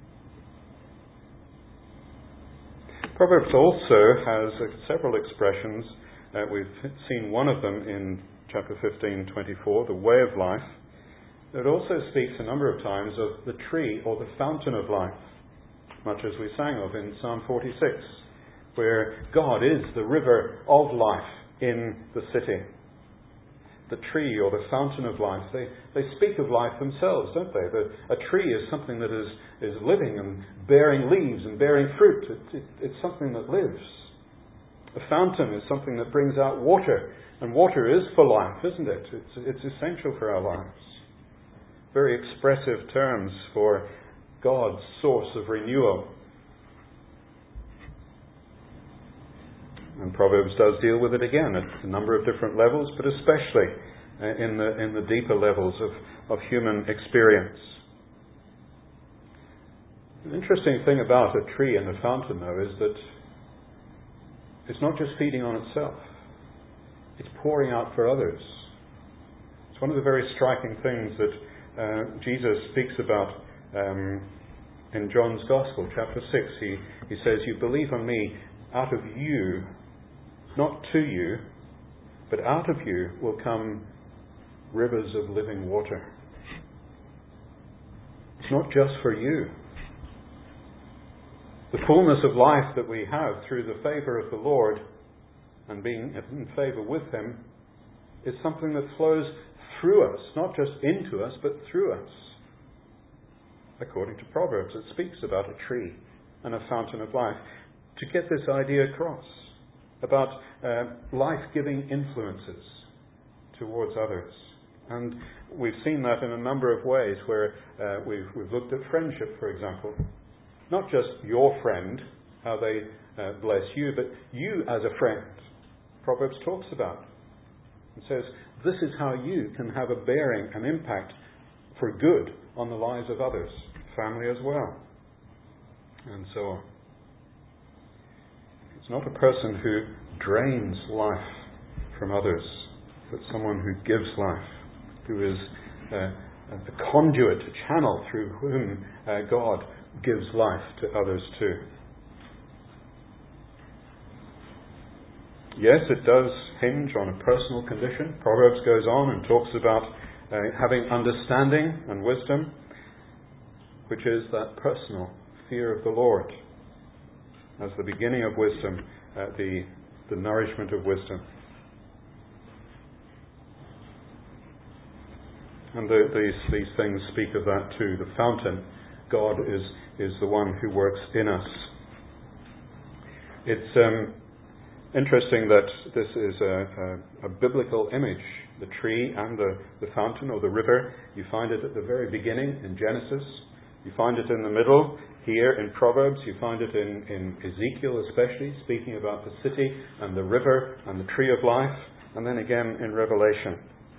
Speaker 1: Proverbs also has uh, several expressions. Uh, we've seen one of them in chapter fifteen, twenty-four, the way of life. It also speaks a number of times of the tree or the fountain of life, much as we sang of in Psalm forty-six, where God is the river of life in the city. The tree or the fountain of life, they, they speak of life themselves, don't they? The, a tree is something that is, is living and bearing leaves and bearing fruit. It, it, it's something that lives. A fountain is something that brings out water, and water is for life, isn't it? It's, it's essential for our lives. Very expressive terms for God's source of renewal. And Proverbs does deal with it again at a number of different levels, but especially uh, in the in the deeper levels of, of human experience. The interesting thing about a tree and a fountain, though, is that it's not just feeding on itself. It's pouring out for others. It's one of the very striking things that uh, Jesus speaks about um, in John's Gospel, chapter six. He, he says, you believe on me, out of you, not to you, but out of you will come rivers of living water. It's not just for you. The fullness of life that we have through the favour of the Lord and being in favour with Him is something that flows through us, not just into us, but through us. According to Proverbs, it speaks about a tree and a fountain of life. To get this idea across about uh, life-giving influences towards others. And we've seen that in a number of ways where uh, we've, we've looked at friendship, for example. Not just your friend, how they uh, bless you, but you as a friend. Proverbs talks about. It says, this is how you can have a bearing, an impact for good on the lives of others, family as well, and so on. It's not a person who drains life from others, but someone who gives life, who is uh, a conduit, a channel through whom uh, God gives life to others too. Yes, it does hinge on a personal condition. Proverbs goes on and talks about uh, having understanding and wisdom, which is that personal fear of the Lord as the beginning of wisdom, uh, the, the nourishment of wisdom. And the, these, these things speak of that too. The fountain God is, is the one who works in us. It's um, interesting that this is a, a, a biblical image, the tree and the, the fountain or the river. You find it at the very beginning in Genesis. You find it in the middle here in Proverbs. You find it in, in Ezekiel especially, speaking about the city and the river and the tree of life, and then again in Revelation.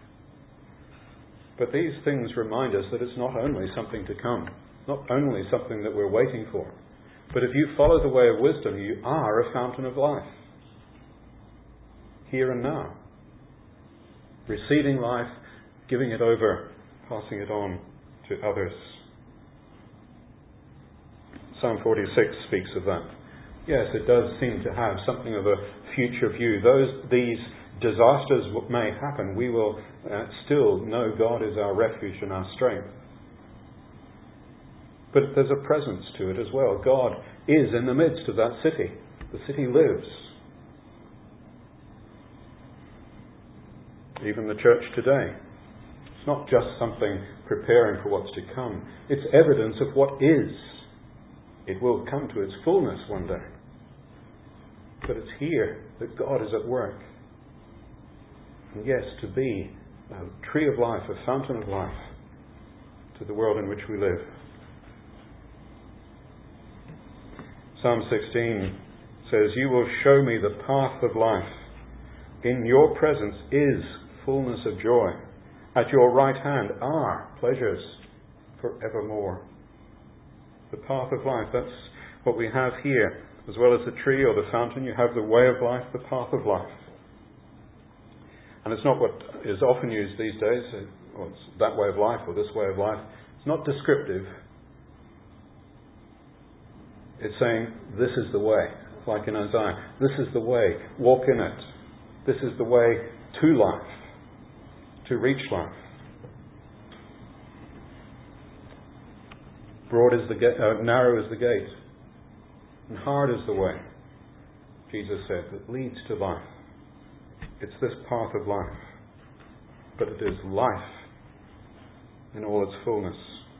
Speaker 1: But these things remind us that it's not only something to come, not only something that we're waiting for, but if you follow the way of wisdom, you are a fountain of life, here and now, receiving life, giving it over, passing it on to others. Psalm forty-six speaks of that. Yes, it does seem to have something of a future view. Those these disasters may happen, we will uh, still know God is our refuge and our strength. But there's a presence to it as well. God is in the midst of that city. The city lives. Even the church today. It's not just something preparing for what's to come. It's evidence of what is. It will come to its fullness one day. But it's here that God is at work. And yes, to be a tree of life, a fountain of life to the world in which we live. Psalm sixteen says, "You will show me the path of life. In your presence is fullness of joy. At your right hand are pleasures forevermore." The path of life, that's what we have here. As well as the tree or the fountain, you have the way of life, the path of life. And it's not what is often used these days, or it's that way of life or this way of life. It's not descriptive. It's saying, this is the way. Like in Isaiah, this is the way. Walk in it. This is the way to life, to reach life. Broad is the gate, uh, narrow is the gate, and hard is the way, Jesus said, that leads to life. It's this path of life, but it is life in all its fullness.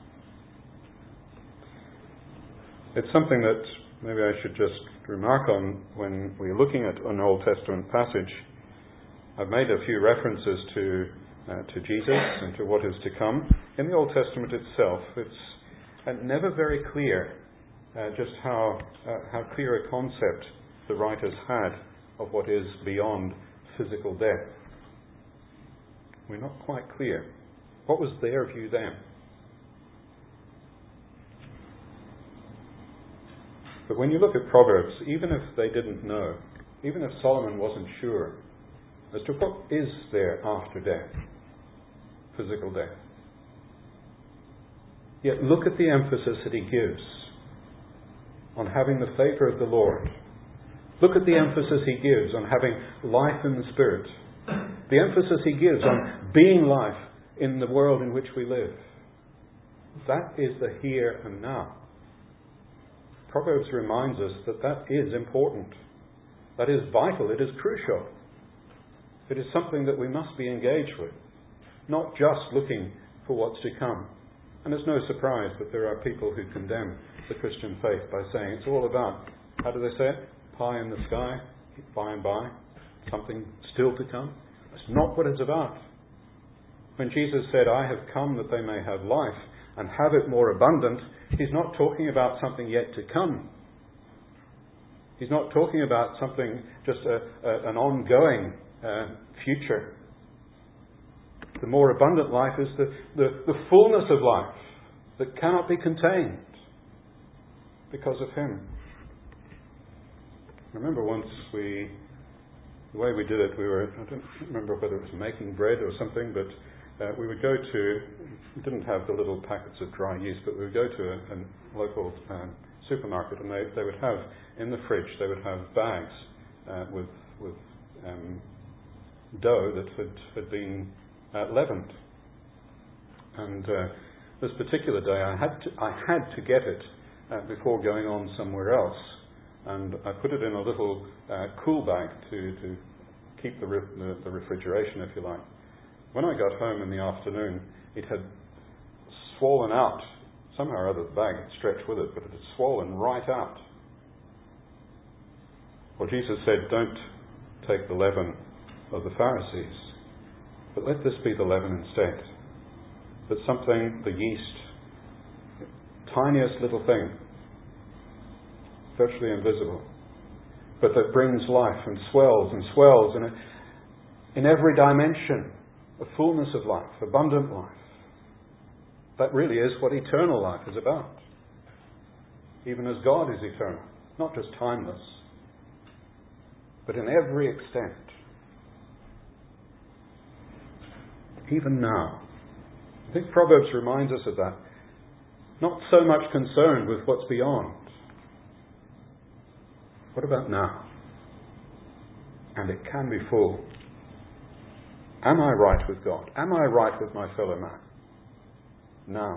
Speaker 1: It's something that maybe I should just remark on when we're looking at an Old Testament passage. I've made a few references to uh, to Jesus and to what is to come. In the Old Testament itself, it's uh, never very clear uh, just how uh, how clear a concept the writers had of what is beyond physical death. We're not quite clear. What was their view then? But when you look at Proverbs, even if they didn't know, even if Solomon wasn't sure as to what is there after death, physical death, yet look at the emphasis that he gives on having the favour of the Lord. Look at the emphasis he gives on having life in the Spirit. The emphasis he gives on being life in the world in which we live. That is the here and now. Proverbs reminds us that that is important. That is vital. It is crucial. It is something that we must be engaged with. Not just looking for what's to come. And it's no surprise that there are people who condemn the Christian faith by saying it's all about, how do they say it? Pie in the sky, by and by, something still to come. That's not what it's about. When Jesus said, "I have come that they may have life and have it more abundant," he's not talking about something yet to come. He's not talking about something, just a, a, an ongoing uh, future. The more abundant life is the, the, the fullness of life that cannot be contained because of him. I remember once we, the way we did it, we were, I don't remember whether it was making bread or something, but uh, we would go to, we didn't have the little packets of dry yeast, but we would go to a, a local um, supermarket, and they, they would have, in the fridge, they would have bags uh, with, with um, dough that had, had been uh, leavened. And uh, this particular day, I had to, I had to get it uh, before going on somewhere else. And I put it in a little uh, cool bag to, to keep the, re- the, the refrigeration, if you like. When I got home in the afternoon, it had swollen out Somehow or other the bag had stretched with it, but it had swollen right out. Well, Jesus said, don't take the leaven of the Pharisees, but let this be the leaven instead. That something, the yeast, tiniest little thing, virtually invisible, but that brings life and swells and swells in, a, in every dimension, a fullness of life, abundant life. That really is what eternal life is about. Even as God is eternal, not just timeless, but in every extent. Even now. I think Proverbs reminds us of that. Not so much concerned with what's beyond. What about now? And it can be full. Am I right with God? Am I right with my fellow man? Now.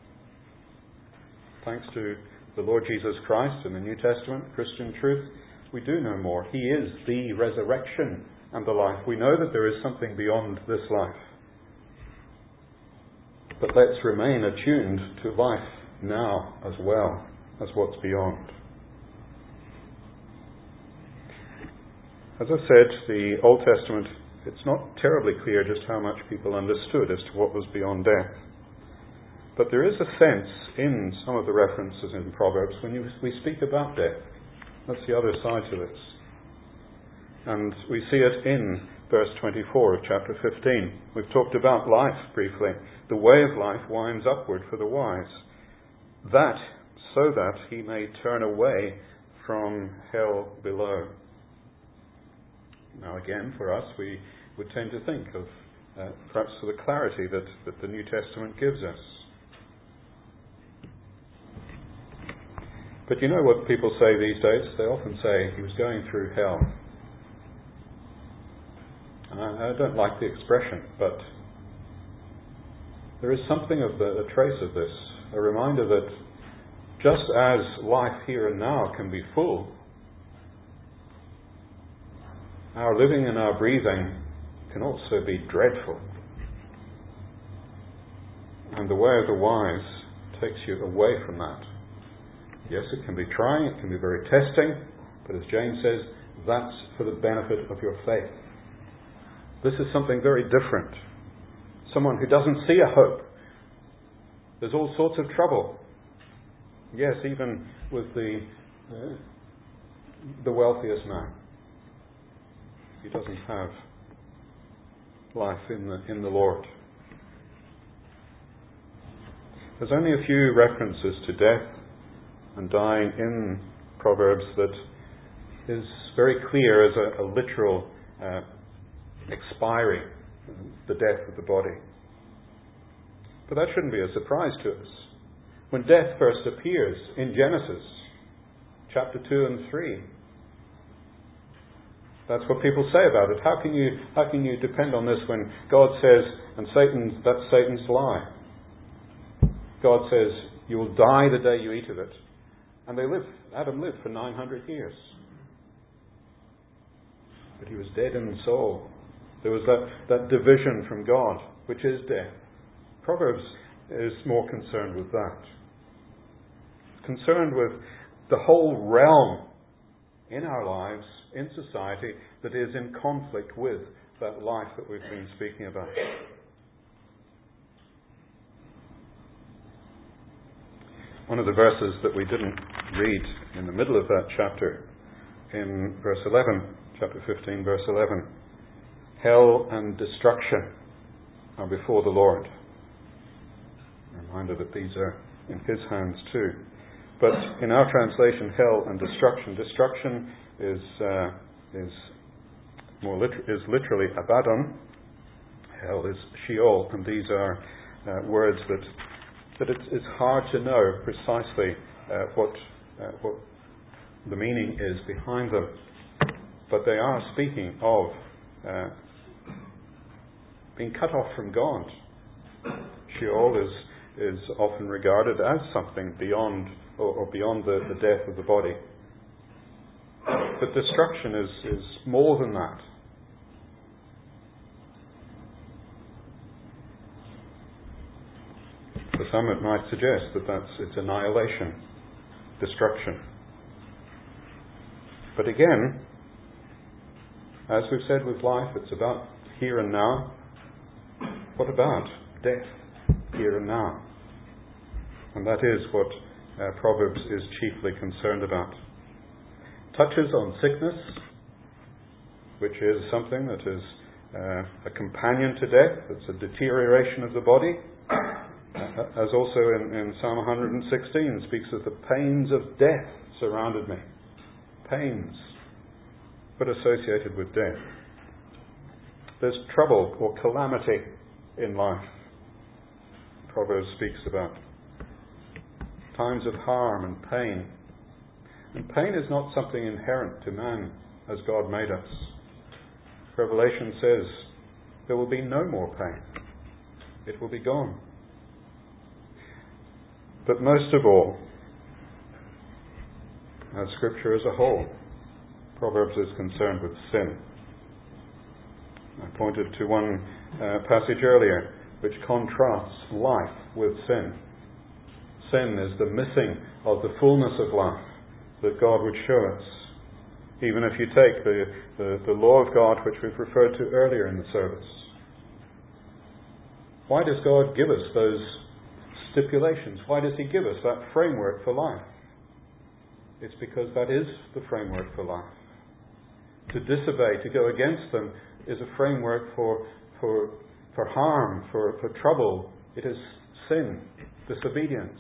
Speaker 1: Thanks to the Lord Jesus Christ in the New Testament, Christian truth, we do know more. He is the resurrection and the life. We know that there is something beyond this life. But let's remain attuned to life now as well as what's beyond. As I said, the Old Testament, it's not terribly clear just how much people understood as to what was beyond death. But there is a sense in some of the references in Proverbs when you, we speak about death. That's the other side to this. And we see it in verse twenty-four of chapter fifteen. We've talked about life briefly. The way of life winds upward for the wise. That, so that he may turn away from hell below. Now again, for us, we would tend to think of uh, perhaps for the clarity that, that the New Testament gives us. But you know what people say these days? They often say he was going through hell. And I, I don't like the expression, but there is something of the, a trace of this, a reminder that just as life here and now can be full, our living and our breathing can also be dreadful. And the way of the wise takes you away from that. Yes, it can be trying, it can be very testing, but as James says, that's for the benefit of your faith. This is something very different. Someone who doesn't see a hope. There's all sorts of trouble. Yes, even with the uh, the wealthiest man. He doesn't have life in the in the Lord. There's only a few references to death and dying in Proverbs that is very clear as a, a literal uh, expiry, the death of the body. But that shouldn't be a surprise to us. When death first appears in Genesis, chapter two and three, that's what people say about it. How can you how can you depend on this when God says, and Satan, that's Satan's lie. God says, you will die the day you eat of it. And they lived, Adam lived for nine hundred years. But he was dead in soul. There was that, that division from God, which is death. Proverbs is more concerned with that. It's concerned with the whole realm in our lives, in society, that is in conflict with that life that we've been speaking about. One of the verses that we didn't read in the middle of that chapter, in verse eleven, chapter fifteen, verse eleven, hell and destruction are before the Lord. A reminder that these are in His hands too. But in our translation, hell and destruction, destruction is uh, is more lit- is literally Abaddon. Hell is Sheol, and these are uh, words that that it's, it's hard to know precisely uh, what uh, what the meaning is behind them. But they are speaking of uh, being cut off from God. Sheol is is often regarded as something beyond or, or beyond the, the death of the body. But destruction is, is more than that. For some it might suggest that that's its annihilation, destruction. But again, as we've said with life, it's about here and now. What about death, here and now? And that is what uh, Proverbs is chiefly concerned about. Touches on sickness, which is something that is uh, a companion to death. It's a deterioration of the body. Uh, as also in, in Psalm one hundred sixteen speaks of the pains of death surrounded me. Pains, but associated with death. There's trouble or calamity in life. Proverbs speaks about times of harm and pain. And pain is not something inherent to man as God made us. Revelation says there will be no more pain. It will be gone. But most of all, as Scripture as a whole, Proverbs is concerned with sin. I pointed to one uh, passage earlier which contrasts life with sin. Sin is the missing of the fullness of life that God would show us. Even if you take the, the, the law of God, which we've referred to earlier in the service. Why does God give us those stipulations? Why does He give us that framework for life? It's because that is the framework for life. To disobey, to go against them, is a framework for for for harm, for, for trouble. It is sin, disobedience.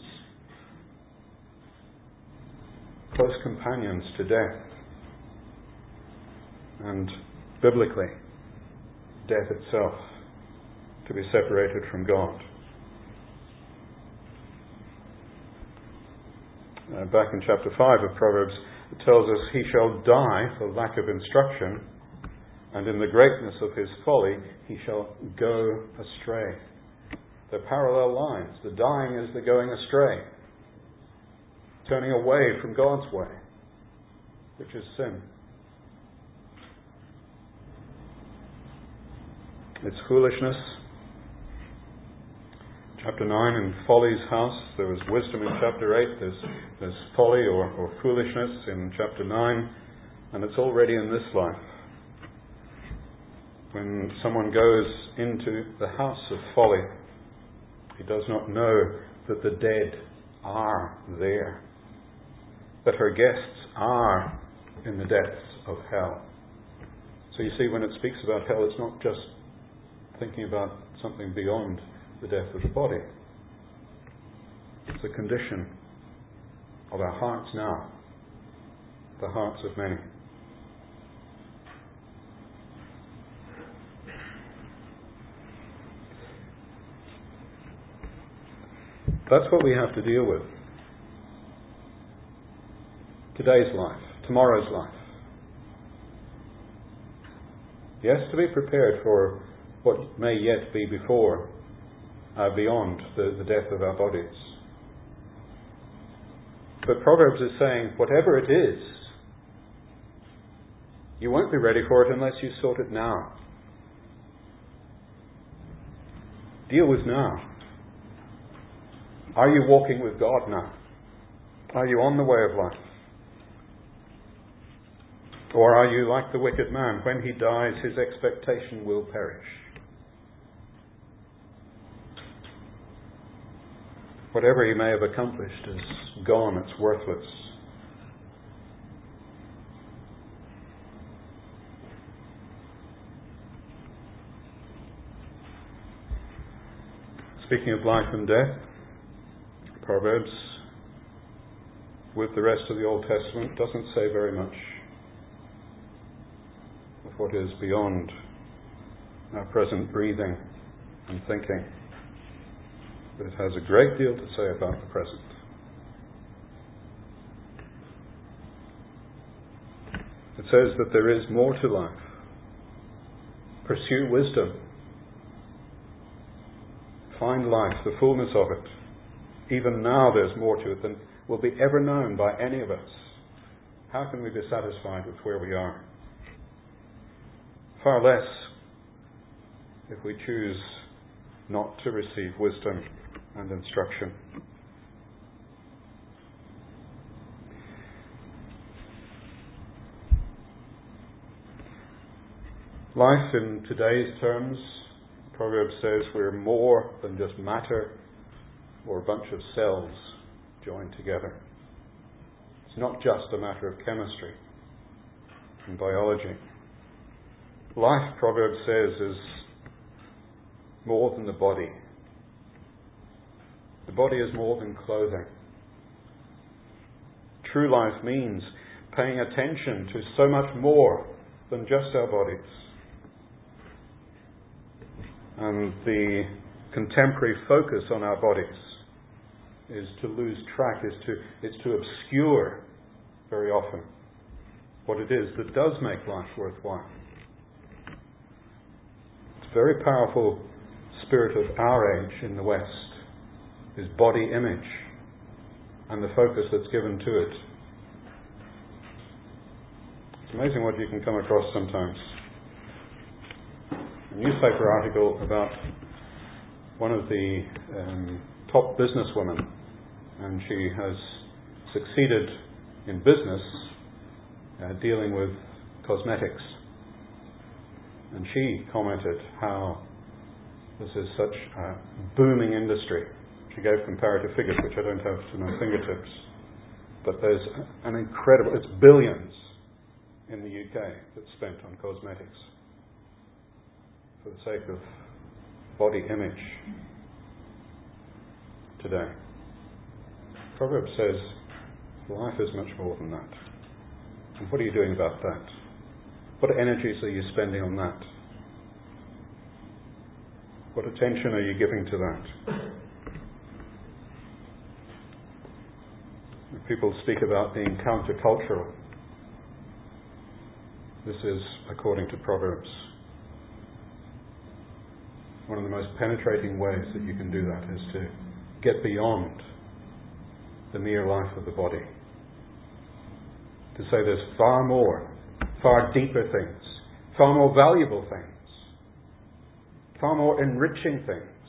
Speaker 1: Close companions to death. And biblically, death itself, to be separated from God. Uh, back in chapter five of Proverbs, it tells us, he shall die for lack of instruction, and in the greatness of his folly he shall go astray. They're parallel lines. The dying is the going astray, turning away from God's way, which is sin. It's foolishness. Chapter nine, in folly's house, there was wisdom in chapter eight. There's, there's folly or, or foolishness in chapter nine, and it's already in this life. When someone goes into the house of folly, he does not know that the dead are there, that her guests are in the depths of hell. So you see, when it speaks about hell, it's not just thinking about something beyond the death of the body. It's the condition of our hearts now, the hearts of many. That's what we have to deal with. Today's life, tomorrow's life. Yes, to be prepared for what may yet be before, uh, beyond the, the death of our bodies. But Proverbs is saying, whatever it is, you won't be ready for it unless you sort it now. Deal with now. Are you walking with God now? Are you on the way of life? Or are you like the wicked man? When he dies, his expectation will perish. Whatever he may have accomplished is gone, it's worthless. Speaking of life and death, Proverbs, with the rest of the Old Testament, doesn't say very much of what is beyond our present breathing and thinking. But it has a great deal to say about the present. It says that there is more to life. Pursue wisdom. Find life, the fullness of it. Even now there's more to it than will be ever known by any of us. How can we be satisfied with where we are? Far less if we choose not to receive wisdom and instruction. Life in today's terms, Proverbs says we're more than just matter or a bunch of cells joined together. It's not just a matter of chemistry and biology. Life, Proverbs says, is more than the body. The body is more than clothing. True life means paying attention to so much more than just our bodies. And the contemporary focus on our bodies is to lose track, is to, it's to obscure very often what it is that does make life worthwhile. It's a very powerful spirit of our age in the West, is body image and the focus that's given to it. It's amazing what you can come across sometimes. A newspaper article about one of the um, top businesswomen, and she has succeeded in business uh, dealing with cosmetics. And she commented how this is such a booming industry. She gave comparative figures, which I don't have to my fingertips. But there's an incredible, it's billions in the U K that's spent on cosmetics for the sake of body image today. Proverbs says life is much more than that. And what are you doing about that? What energies are you spending on that? What attention are you giving to that? People speak about being countercultural. This is according to Proverbs. One of the most penetrating ways that you can do that is to get beyond the mere life of the body. To say there's far more, far deeper things, far more valuable things, far more enriching things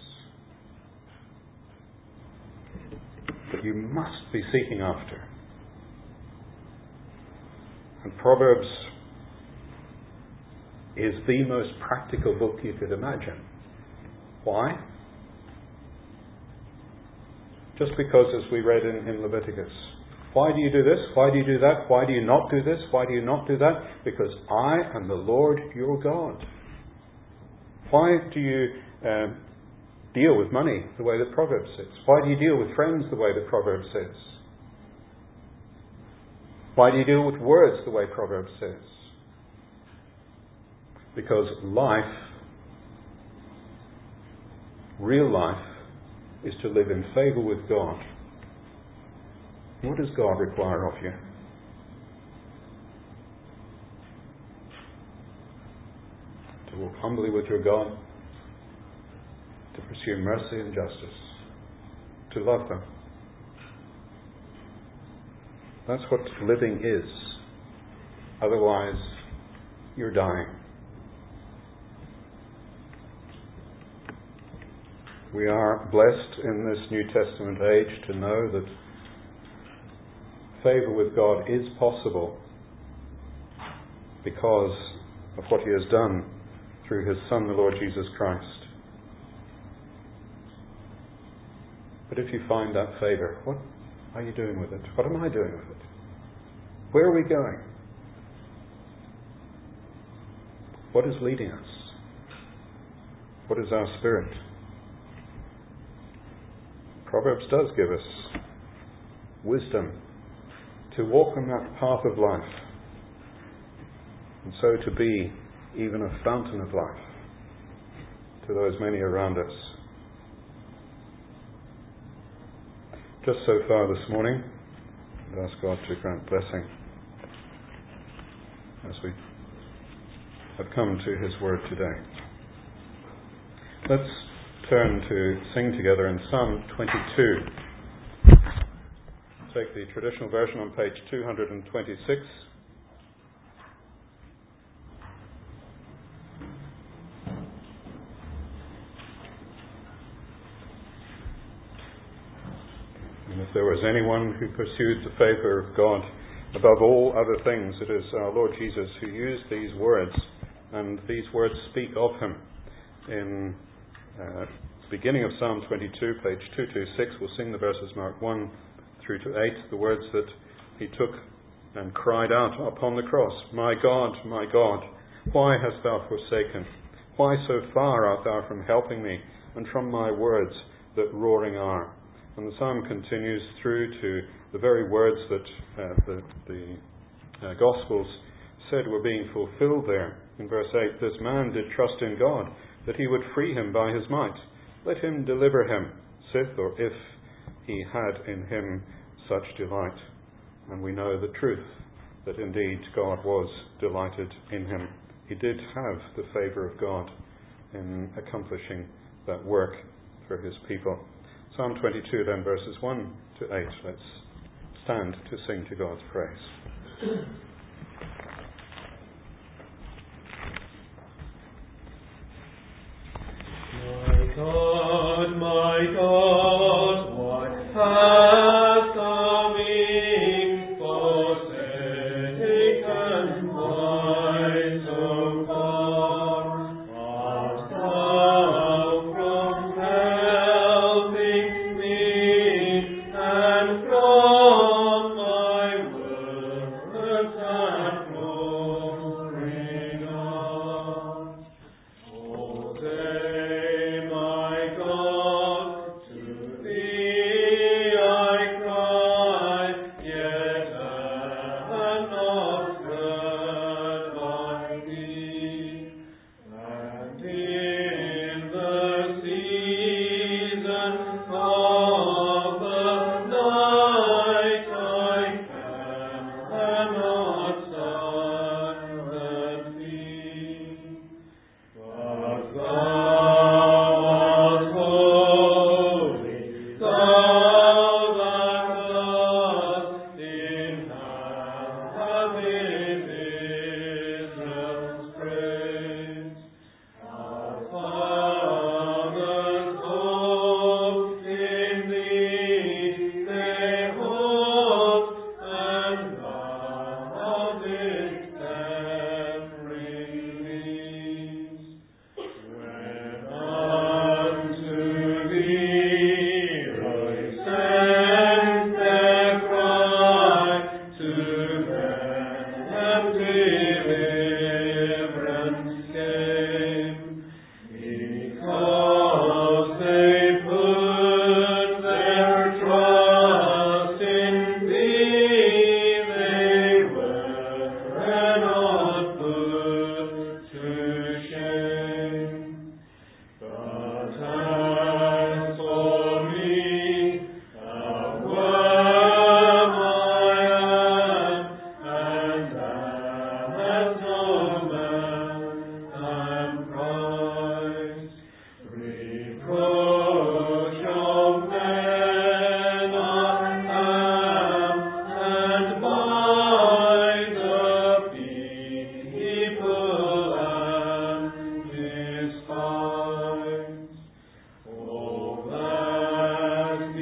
Speaker 1: that you must be seeking after. And Proverbs is the most practical book you could imagine. Why? Just because, as we read in, in Leviticus, why do you do this? Why do you do that? Why do you not do this? Why do you not do that? Because I am the Lord your God. Why do you um, deal with money the way that Proverbs says? Why do you deal with friends the way that Proverbs says? Why do you deal with words the way Proverbs says? Because life, real life, is to live in favour with God. What does God require of you? To walk humbly with your God, to pursue mercy and justice, to love them. That's what living is. Otherwise, you're dying. We are blessed in this New Testament age to know that favour with God is possible because of what He has done through His Son, the Lord Jesus Christ. But if you find that favour, what are you doing with it? What am I doing with it? Where are we going? What is leading us? What is our spirit? Proverbs does give us wisdom to walk on that path of life, and so to be even a fountain of life to those many around us. Just so far this morning, I'd ask God to grant blessing as we have come to His Word today. Let's turn to sing together in Psalm twenty-two. Take the traditional version on page two hundred twenty-six. And if there was anyone who pursued the favour of God above all other things, it is our Lord Jesus who used these words, and these words speak of him. In uh, the beginning of Psalm twenty-two, page two twenty-six, we'll sing the verses marked one through to eight, the words that he took and cried out upon the cross, "My God, my God, why hast thou forsaken? Why so far art thou from helping me, and from my words that roaring are?" And the psalm continues through to the very words that uh, the, the uh, Gospels said were being fulfilled there. In verse eight, "This man did trust in God, that he would free him by his might. Let him deliver him, sith or if he had in him such delight." And we know the truth, that indeed God was delighted in him. He did have the favour of God in accomplishing that work for his people. Psalm twenty-two then, verses one to eight. Let's stand to sing to God's praise.
Speaker 2: My God, my God, what hast thou me forsaken? Why so far art thou from helping me, and from my words and roaring on? O say, my God, to thee I cry, yet am not heard by thee. And in the season of the night I cannot silence thee. But thou art holy, thou that dost inhabit Israel's praise. Our fathers hoped in thee, they hoped, and thou didst them release. When unto thee I sent their cry, to them deliverance came, because they put their trust in thee, they were not put to shame. But as for me, a worm I am, and am as no man am prized. Reproach of men I am, and by the people am despised. O that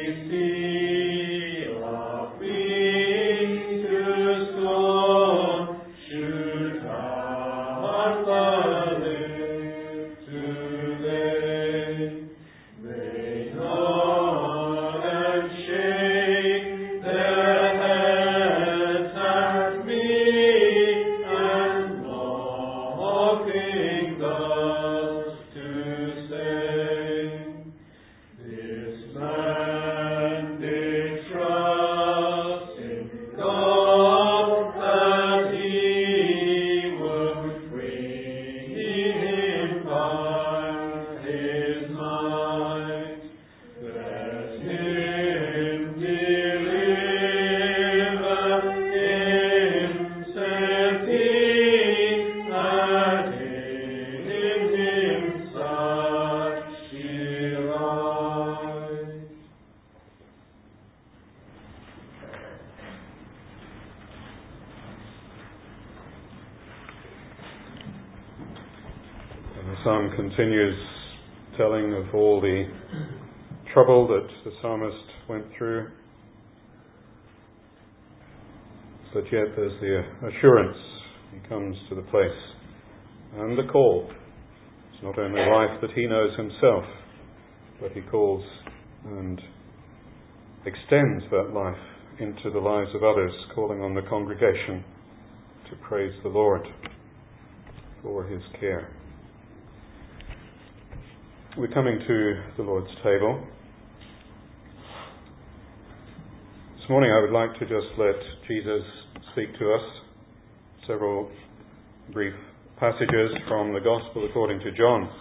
Speaker 2: the of me to scorn, should have the lip today. They nod and shake their heads at me, and mocking thus to say, this man did trust in God, that he would free him by his might. Let him deliver him, saith he, and in him such delight.
Speaker 1: And the psalm continues telling of all the trouble that the psalmist went through. But yet there's the assurance. He comes to the place and the call. It's not only life that he knows himself, but he calls and extends that life into the lives of others, calling on the congregation to praise the Lord for his care. We're coming to the Lord's table. This morning I would like to just let Jesus speak to us. Several brief passages from the Gospel according to John.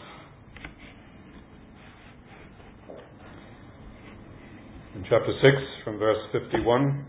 Speaker 1: In chapter six, from verse fifty-one,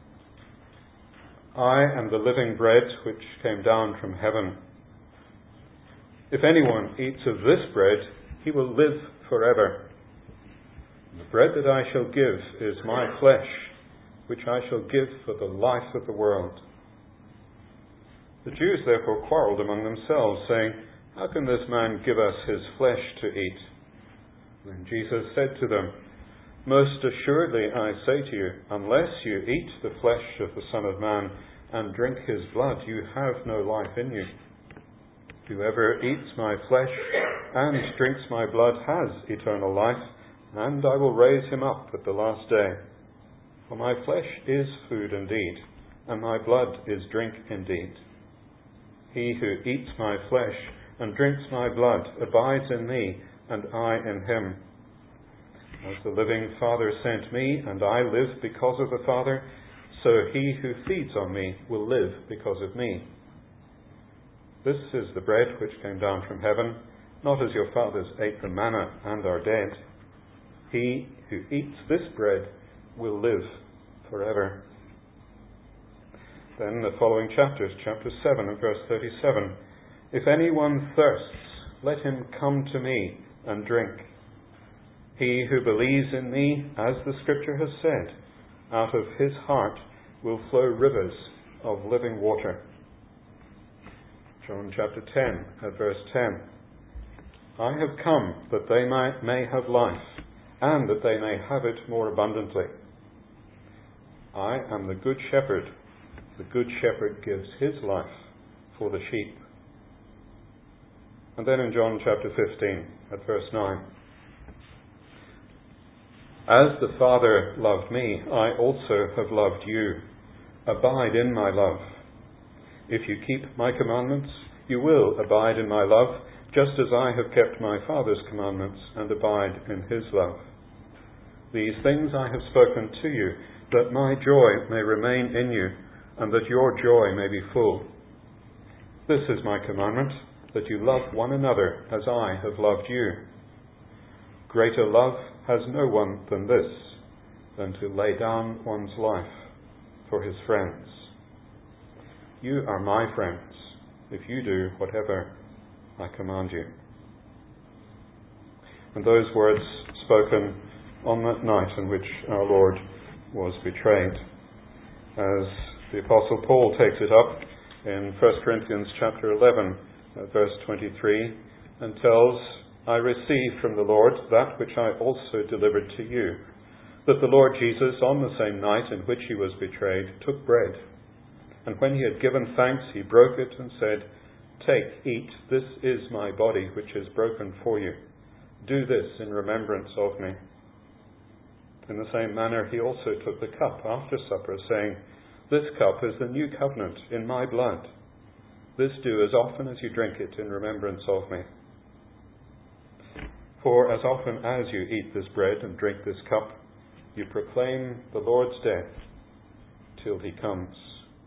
Speaker 1: I am the living bread which came down from heaven. If anyone eats of this bread, he will live forever. The bread that I shall give is my flesh, which I shall give for the life of the world. The Jews therefore quarrelled among themselves, saying, How can this man give us his flesh to eat? Then Jesus said to them, Most assuredly I say to you, unless you eat the flesh of the Son of Man and drink his blood, you have no life in you. Whoever eats my flesh and drinks my blood has eternal life, and I will raise him up at the last day. For my flesh is food indeed, and my blood is drink indeed. He who eats my flesh and drinks my blood abides in me, and I in him. As the living Father sent me, and I live because of the Father, so he who feeds on me will live because of me. This is the bread which came down from heaven, not as your fathers ate the manna and are dead. He who eats this bread will live forever. Then the following chapters, chapter seven and verse thirty-seven. If anyone thirsts, let him come to me and drink. He who believes in me, as the Scripture has said, out of his heart will flow rivers of living water. John chapter ten, at verse ten. I have come that they might, may have life, and that they may have it more abundantly. I am the good shepherd. The good shepherd gives his life for the sheep. And then in John chapter fifteen, at verse nine. As the Father loved me, I also have loved you. Abide in my love. If you keep my commandments, you will abide in my love, just as I have kept my Father's commandments and abide in his love. These things I have spoken to you, that my joy may remain in you, and that your joy may be full. This is my commandment, that you love one another as I have loved you. Greater love has no one than this, than to lay down one's life for his friends. You are my friends, if you do whatever I command you. And those words spoken on that night in which our Lord was betrayed, as the Apostle Paul takes it up in First Corinthians chapter eleven, verse twenty-three, and tells, I received from the Lord that which I also delivered to you, that the Lord Jesus, on the same night in which he was betrayed, took bread, and when he had given thanks, he broke it and said, Take, eat, this is my body which is broken for you. Do this in remembrance of me. In the same manner he also took the cup after supper, saying, This cup is the new covenant in my blood. This do as often as you drink it in remembrance of me. For as often as you eat this bread and drink this cup, you proclaim the Lord's death till he comes.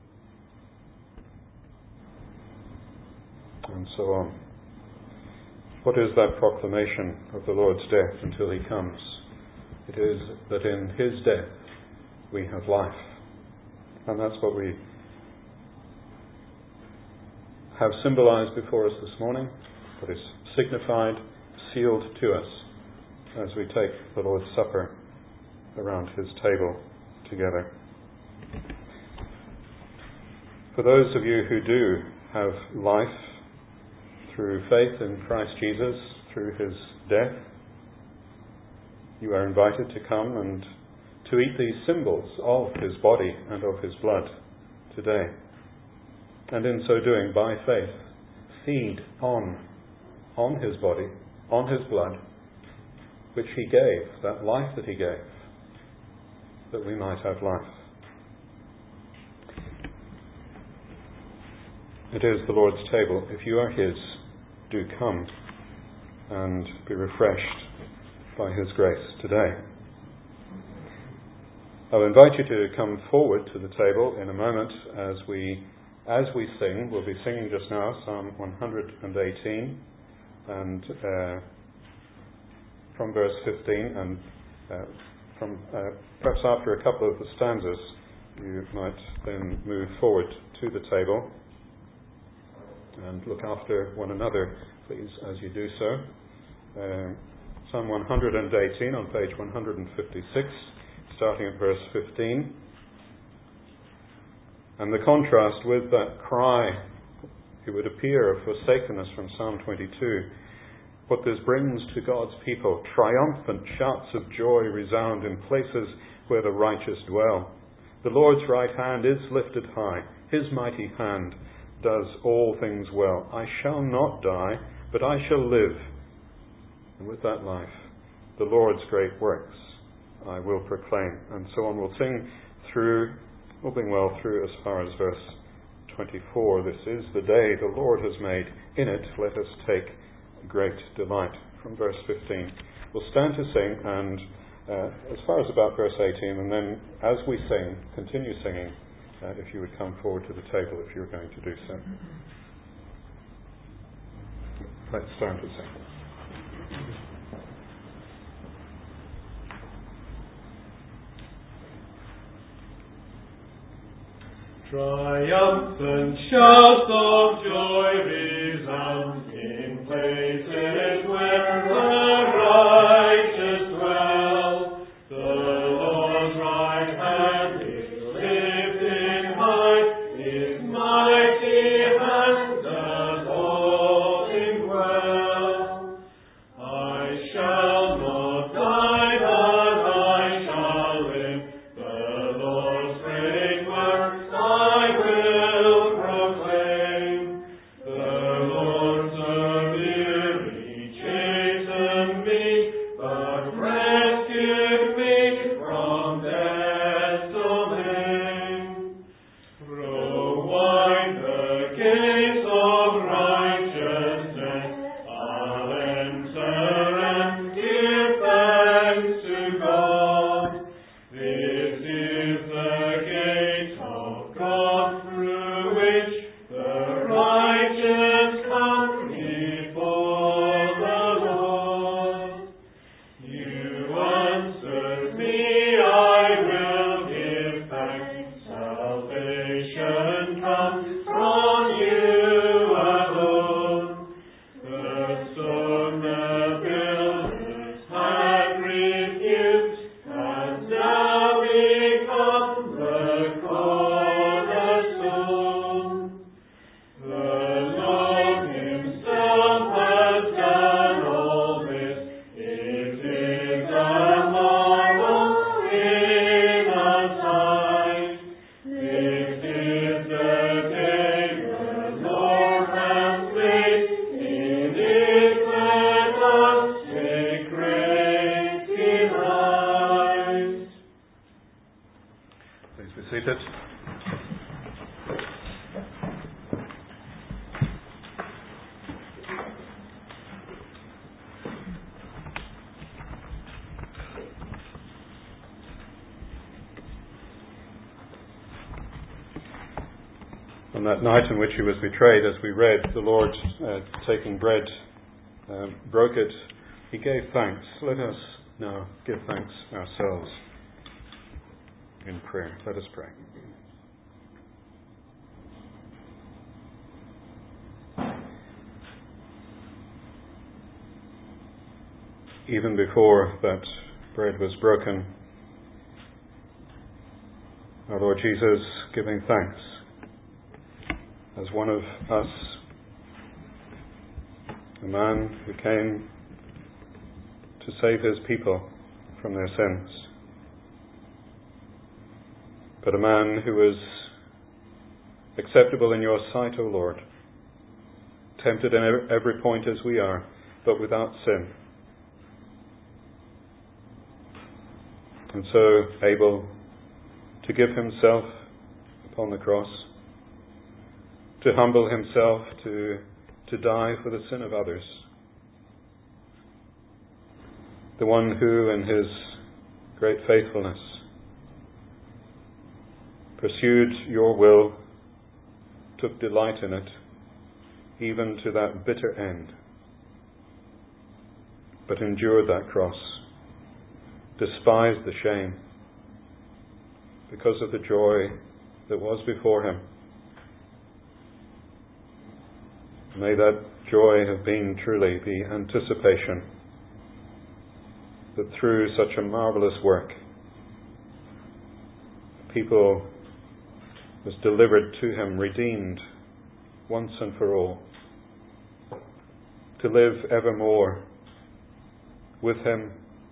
Speaker 1: And so on. What is that proclamation of the Lord's death until he comes? It is that in his death we have life. And that's what we have symbolized before us this morning, what is signified, sealed to us as we take the Lord's Supper around his table together. For those of you who do have life through faith in Christ Jesus, through his death, you are invited to come and to eat these symbols of his body and of his blood today. And in so doing, by faith, feed on, on his body, on his blood, which he gave, that life that he gave, that we might have life. It is the Lord's table. If you are his, do come and be refreshed by his grace today. I'll invite you to come forward to the table in a moment as we as we sing. We'll be singing just now Psalm one hundred eighteen, and uh, from verse fifteen, and uh, from uh, perhaps after a couple of the stanzas, you might then move forward to the table and look after one another, please, as you do so. Uh, Psalm one hundred eighteen on page one hundred fifty-six, starting at verse fifteen. And the contrast with that cry, it would appear, of forsakenness from Psalm twenty-two, what this brings to God's people: triumphant shouts of joy resound in places where the righteous dwell. The Lord's right hand is lifted high, his mighty hand does all things well. I shall not die, but I shall live, and with that life, the Lord's great works I will proclaim. And so on. We'll sing through, moving well through as far as verse twenty-four. This is the day the Lord has made. In it let us take great delight. From verse fifteen. We'll stand to sing, and uh, as far as about verse eighteen, and then as we sing, continue singing, uh, if you would come forward to the table if you're going to do so. Let's stand to sing.
Speaker 2: Triumphant shouts of joy resound in places where the righteous dwell. The Lord's right hand is lifted high, his mighty hand does all things well. I shall not die, but I shall live, the Lord's great works I will proclaim. The Lord severely chastened me, but rescued me from death's domain. Throw wide the gates of righteousness, I'll enter and give thanks to God. This is the gate of God, through which the righteous come before the Lord. You answered me, I will give thanks. Salvation comes from you alone. The stone the builders had refused has now become the cornerstone. The Lord himself has done all this. It is a marvel in our sight. This is the day the Lord has made. In it let us take great delight.
Speaker 1: Please be seated. On that night in which he was betrayed, as we read, the Lord, uh, taking bread, uh, broke it. He gave thanks. Let us now give thanks ourselves in prayer. Let us pray. Even before that bread was broken, our Lord Jesus giving thanks as one of us, a man who came to save his people from their sins. but a man who was acceptable in your sight, O Lord, tempted in every point as we are, but without sin. And so able to give himself upon the cross, to humble himself, to, to die for the sin of others. The one who, in his great faithfulness, pursued your will, took delight in it, even to that bitter end, but endured that cross, despised the shame, because of the joy that was before him. May that joy have been truly the anticipation that through such a marvelous work, people was delivered to him, redeemed once and for all, to live evermore with him,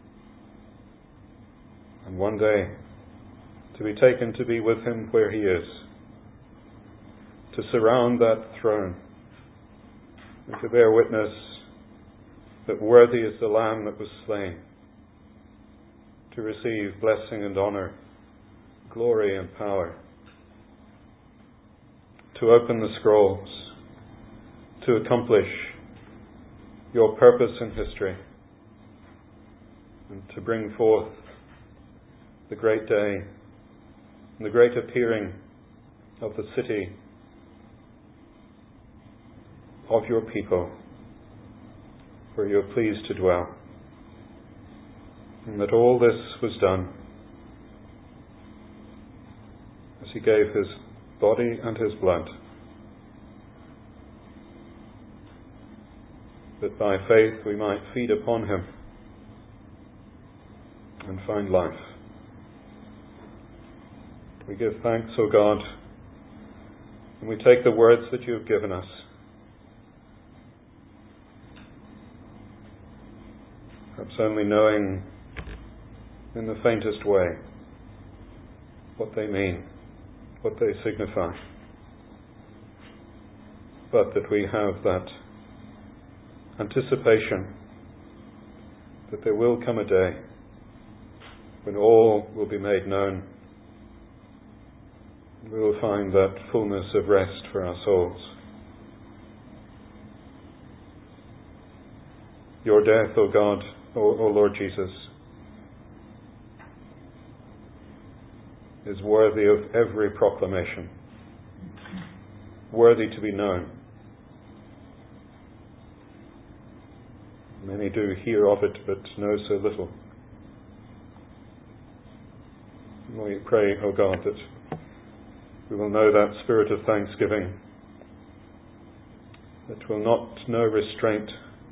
Speaker 1: and one day to be taken to be with him where he is, to surround that throne, and to bear witness that worthy is the Lamb that was slain, to receive blessing and honour, glory and power, to open the scrolls, to accomplish your purpose in history, and to bring forth the great day, and the great appearing of the city of your people, where you are pleased to dwell. And that all this was done as he gave his body and his blood, that by faith we might feed upon him and find life. We give thanks, O God, and we take the words that you have given us, perhaps only knowing in the faintest way what they mean, what they signify, but that we have that anticipation that there will come a day when all will be made known. We will find that fullness of rest for our souls. Your death, O God, O, o Lord Jesus, is worthy of every proclamation, worthy to be known. Many do hear of it, but know so little. We pray, O God, that we will know that spirit of thanksgiving that will not know restraint,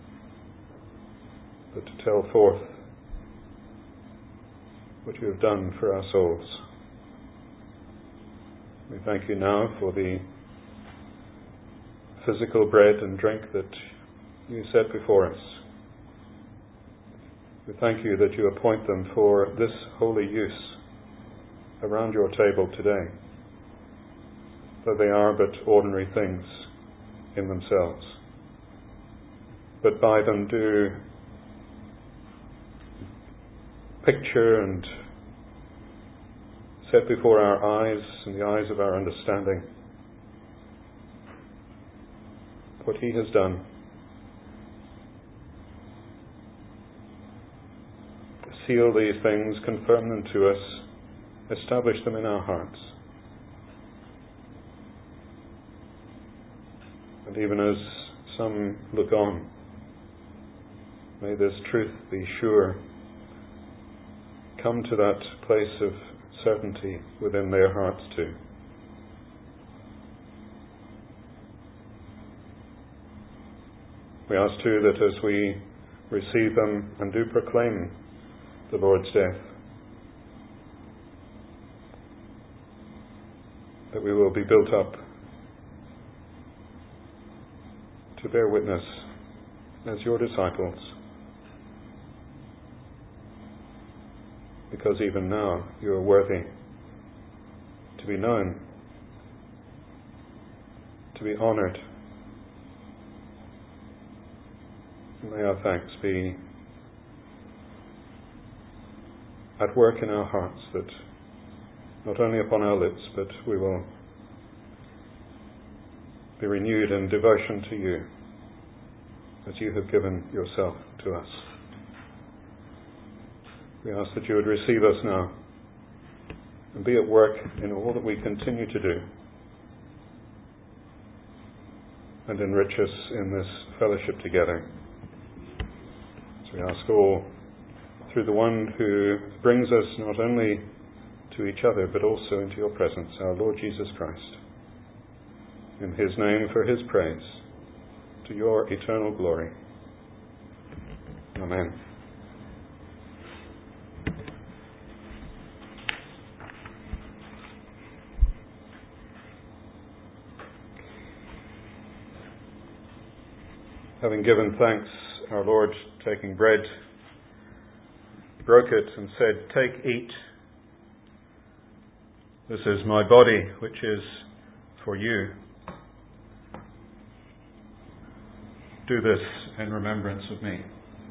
Speaker 1: but to tell forth what you have done for our souls. We thank you now for the physical bread and drink that you set before us. We thank you that you appoint them for this holy use around your table today, though they are but ordinary things in themselves. But by them do picture and set before our eyes and the eyes of our understanding what he has done. Seal these things, confirm them to us, establish them in our hearts. And even as some look on, may this truth be sure, come to that place of certainty within their hearts too. We ask too that as we receive them and do proclaim the Lord's death, that we will be built up to bear witness as your disciples, because even now you are worthy to be known, to be honoured. May our thanks be at work in our hearts, that not only upon our lips, but we will be renewed in devotion to you, as you have given yourself to us. We ask that you would receive us now and be at work in all that we continue to do, and enrich us in this fellowship together. So we ask all through the one who brings us not only to each other but also into your presence, our Lord Jesus Christ. In his name, for his praise, to your eternal glory. Amen. Having given thanks, our Lord, taking bread, broke it and said, "Take, eat. This is my body, which is for you. Do this in remembrance of me."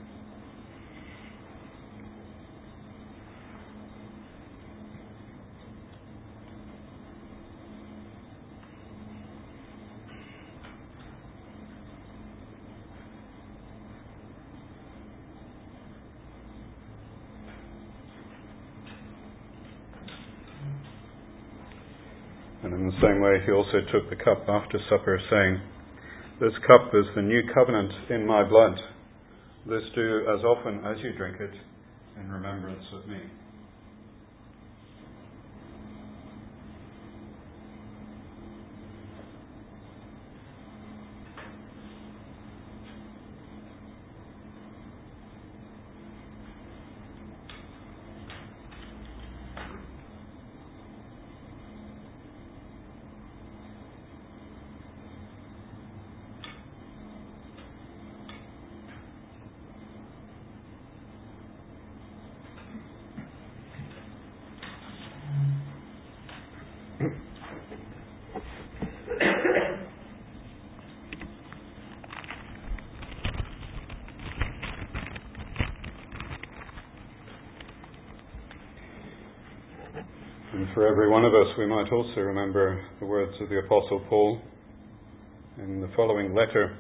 Speaker 1: And in the same way, he also took the cup after supper, saying, "This cup is the new covenant in my blood. This do as often as you drink it in remembrance of me." And for every one of us, we might also remember the words of the Apostle Paul in the following letter.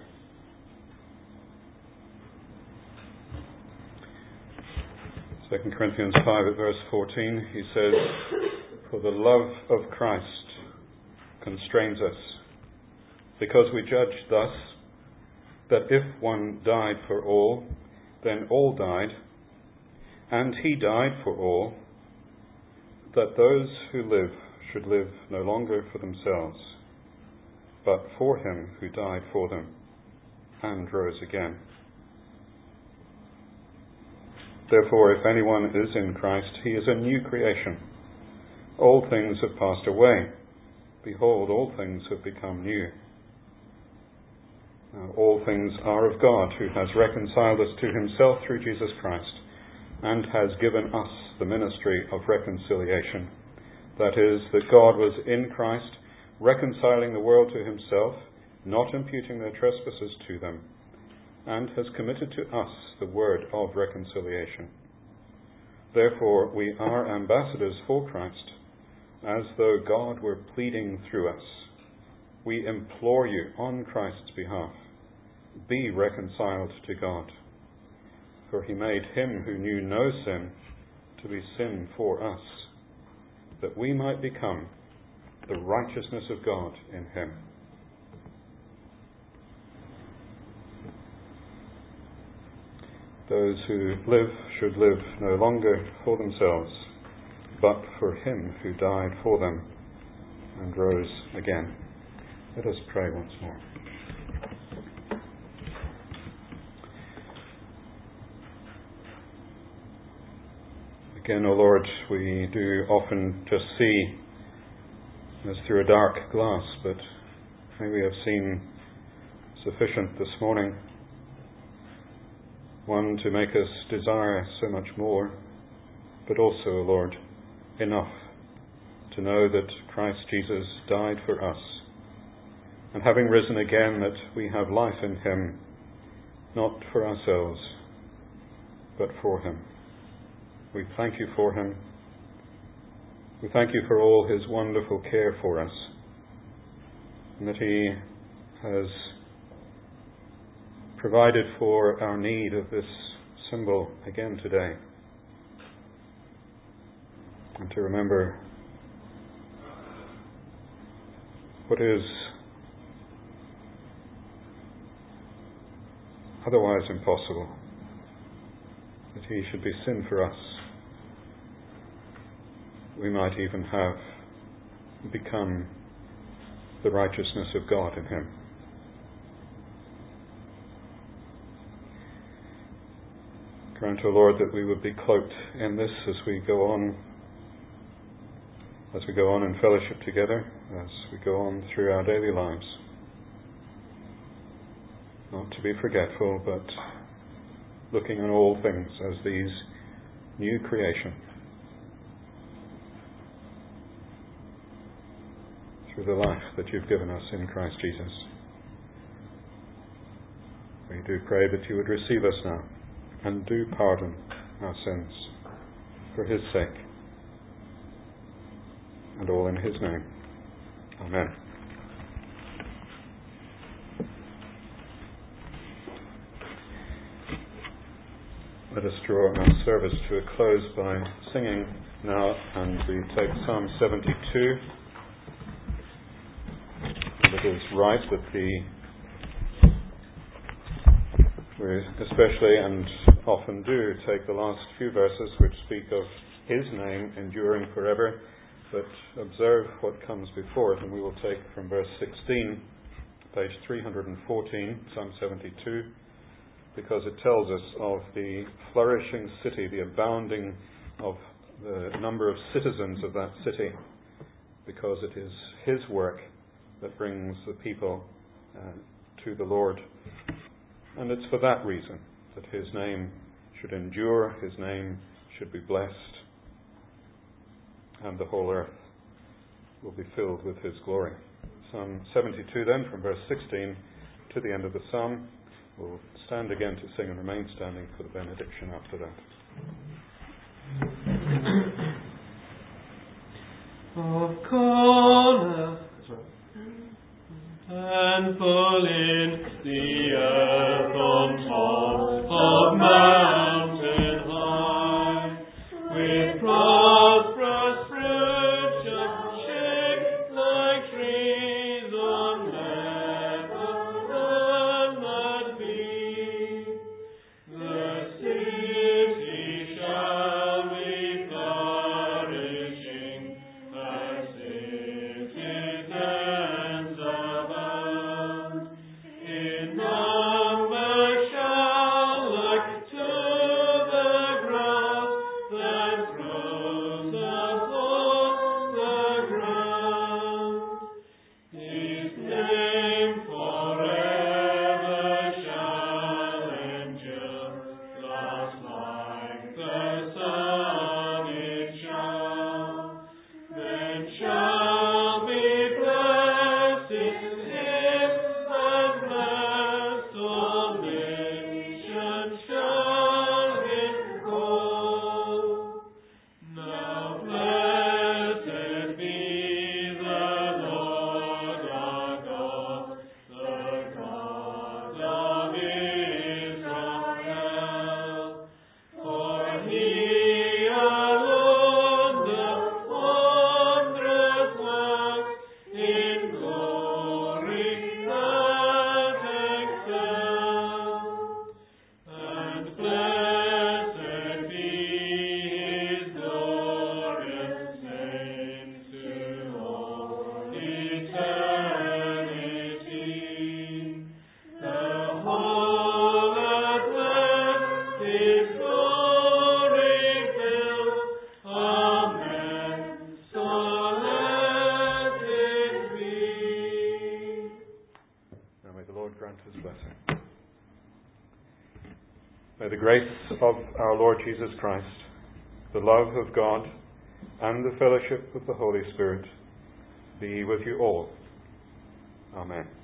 Speaker 1: Second Corinthians five at verse fourteen, he says, "For the love of Christ constrains us, because we judge thus, that if one died for all, then all died, and he died for all, that those who live should live no longer for themselves, but for him who died for them and rose again. Therefore, if anyone is in Christ, he is a new creation. All things have passed away. Behold, all things have become new. Now, all things are of God, who has reconciled us to himself through Jesus Christ, and has given us the ministry of reconciliation. That is, that God was in Christ, reconciling the world to himself, not imputing their trespasses to them, and has committed to us the word of reconciliation. Therefore, we are ambassadors for Christ, as though God were pleading through us. We implore you on Christ's behalf, be reconciled to God. For he made him who knew no sin to be sin for us, that we might become the righteousness of God in him." Those who live should live no longer for themselves, but for him who died for them and rose again. Let us pray once more. Again, O Lord, we do often just see as through a dark glass, but may we have seen sufficient this morning. One, to make us desire so much more, but also, O Lord, enough to know that Christ Jesus died for us, and having risen again, that we have life in him, not for ourselves, but for him. We thank you for him. We thank you for all his wonderful care for us, and that he has provided for our need of this symbol again today. And to remember what is otherwise impossible, that he should be sin for us. We might even have become the righteousness of God in him. Grant, O Lord, that we would be cloaked in this as we go on, as we go on in fellowship together, as we go on through our daily lives. Not to be forgetful, but looking on all things as these new creation, through the life that you've given us in Christ Jesus. We do pray that you would receive us now and do pardon our sins for his sake, and all in his name. Amen. Let us draw our service to a close by singing now, and we take Psalm seventy-two. And it is right that the we especially and often do take the last few verses which speak of his name enduring forever, but observe what comes before it, and we will take from verse sixteen, page three hundred fourteen, Psalm seventy-two, because it tells us of the flourishing city, the abounding of the number of citizens of that city, because it is his work that brings the people uh, to the Lord. And it's for that reason that his name should endure, his name should be blessed, and the whole earth will be filled with his glory. Psalm seventy-two then, from verse sixteen to the end of the psalm. We'll stand again to sing and remain standing for the benediction after that.
Speaker 2: Of corner and full in the earth on top of mountain high, with prosperous fruit just shaped like trees on level and be. The city shall be flourishing as citizens abound. In number shall look to the grass that grows upon the ground. His name forever shall endure, last like the sun it shall. Then shall be blessed in him, and blessed all nations shall him call. Now blessed be the Lord our God, the God of Israel. For he alone doth wondrous works in glory that excel. And blessed be his glorious name to all eternity. The whole earth let his glory fill. Amen. So let it be.
Speaker 1: Now may the Lord grant his blessing. May the grace of our Lord Jesus Christ, the love of God, and the fellowship of the Holy Spirit be with you all. Amen.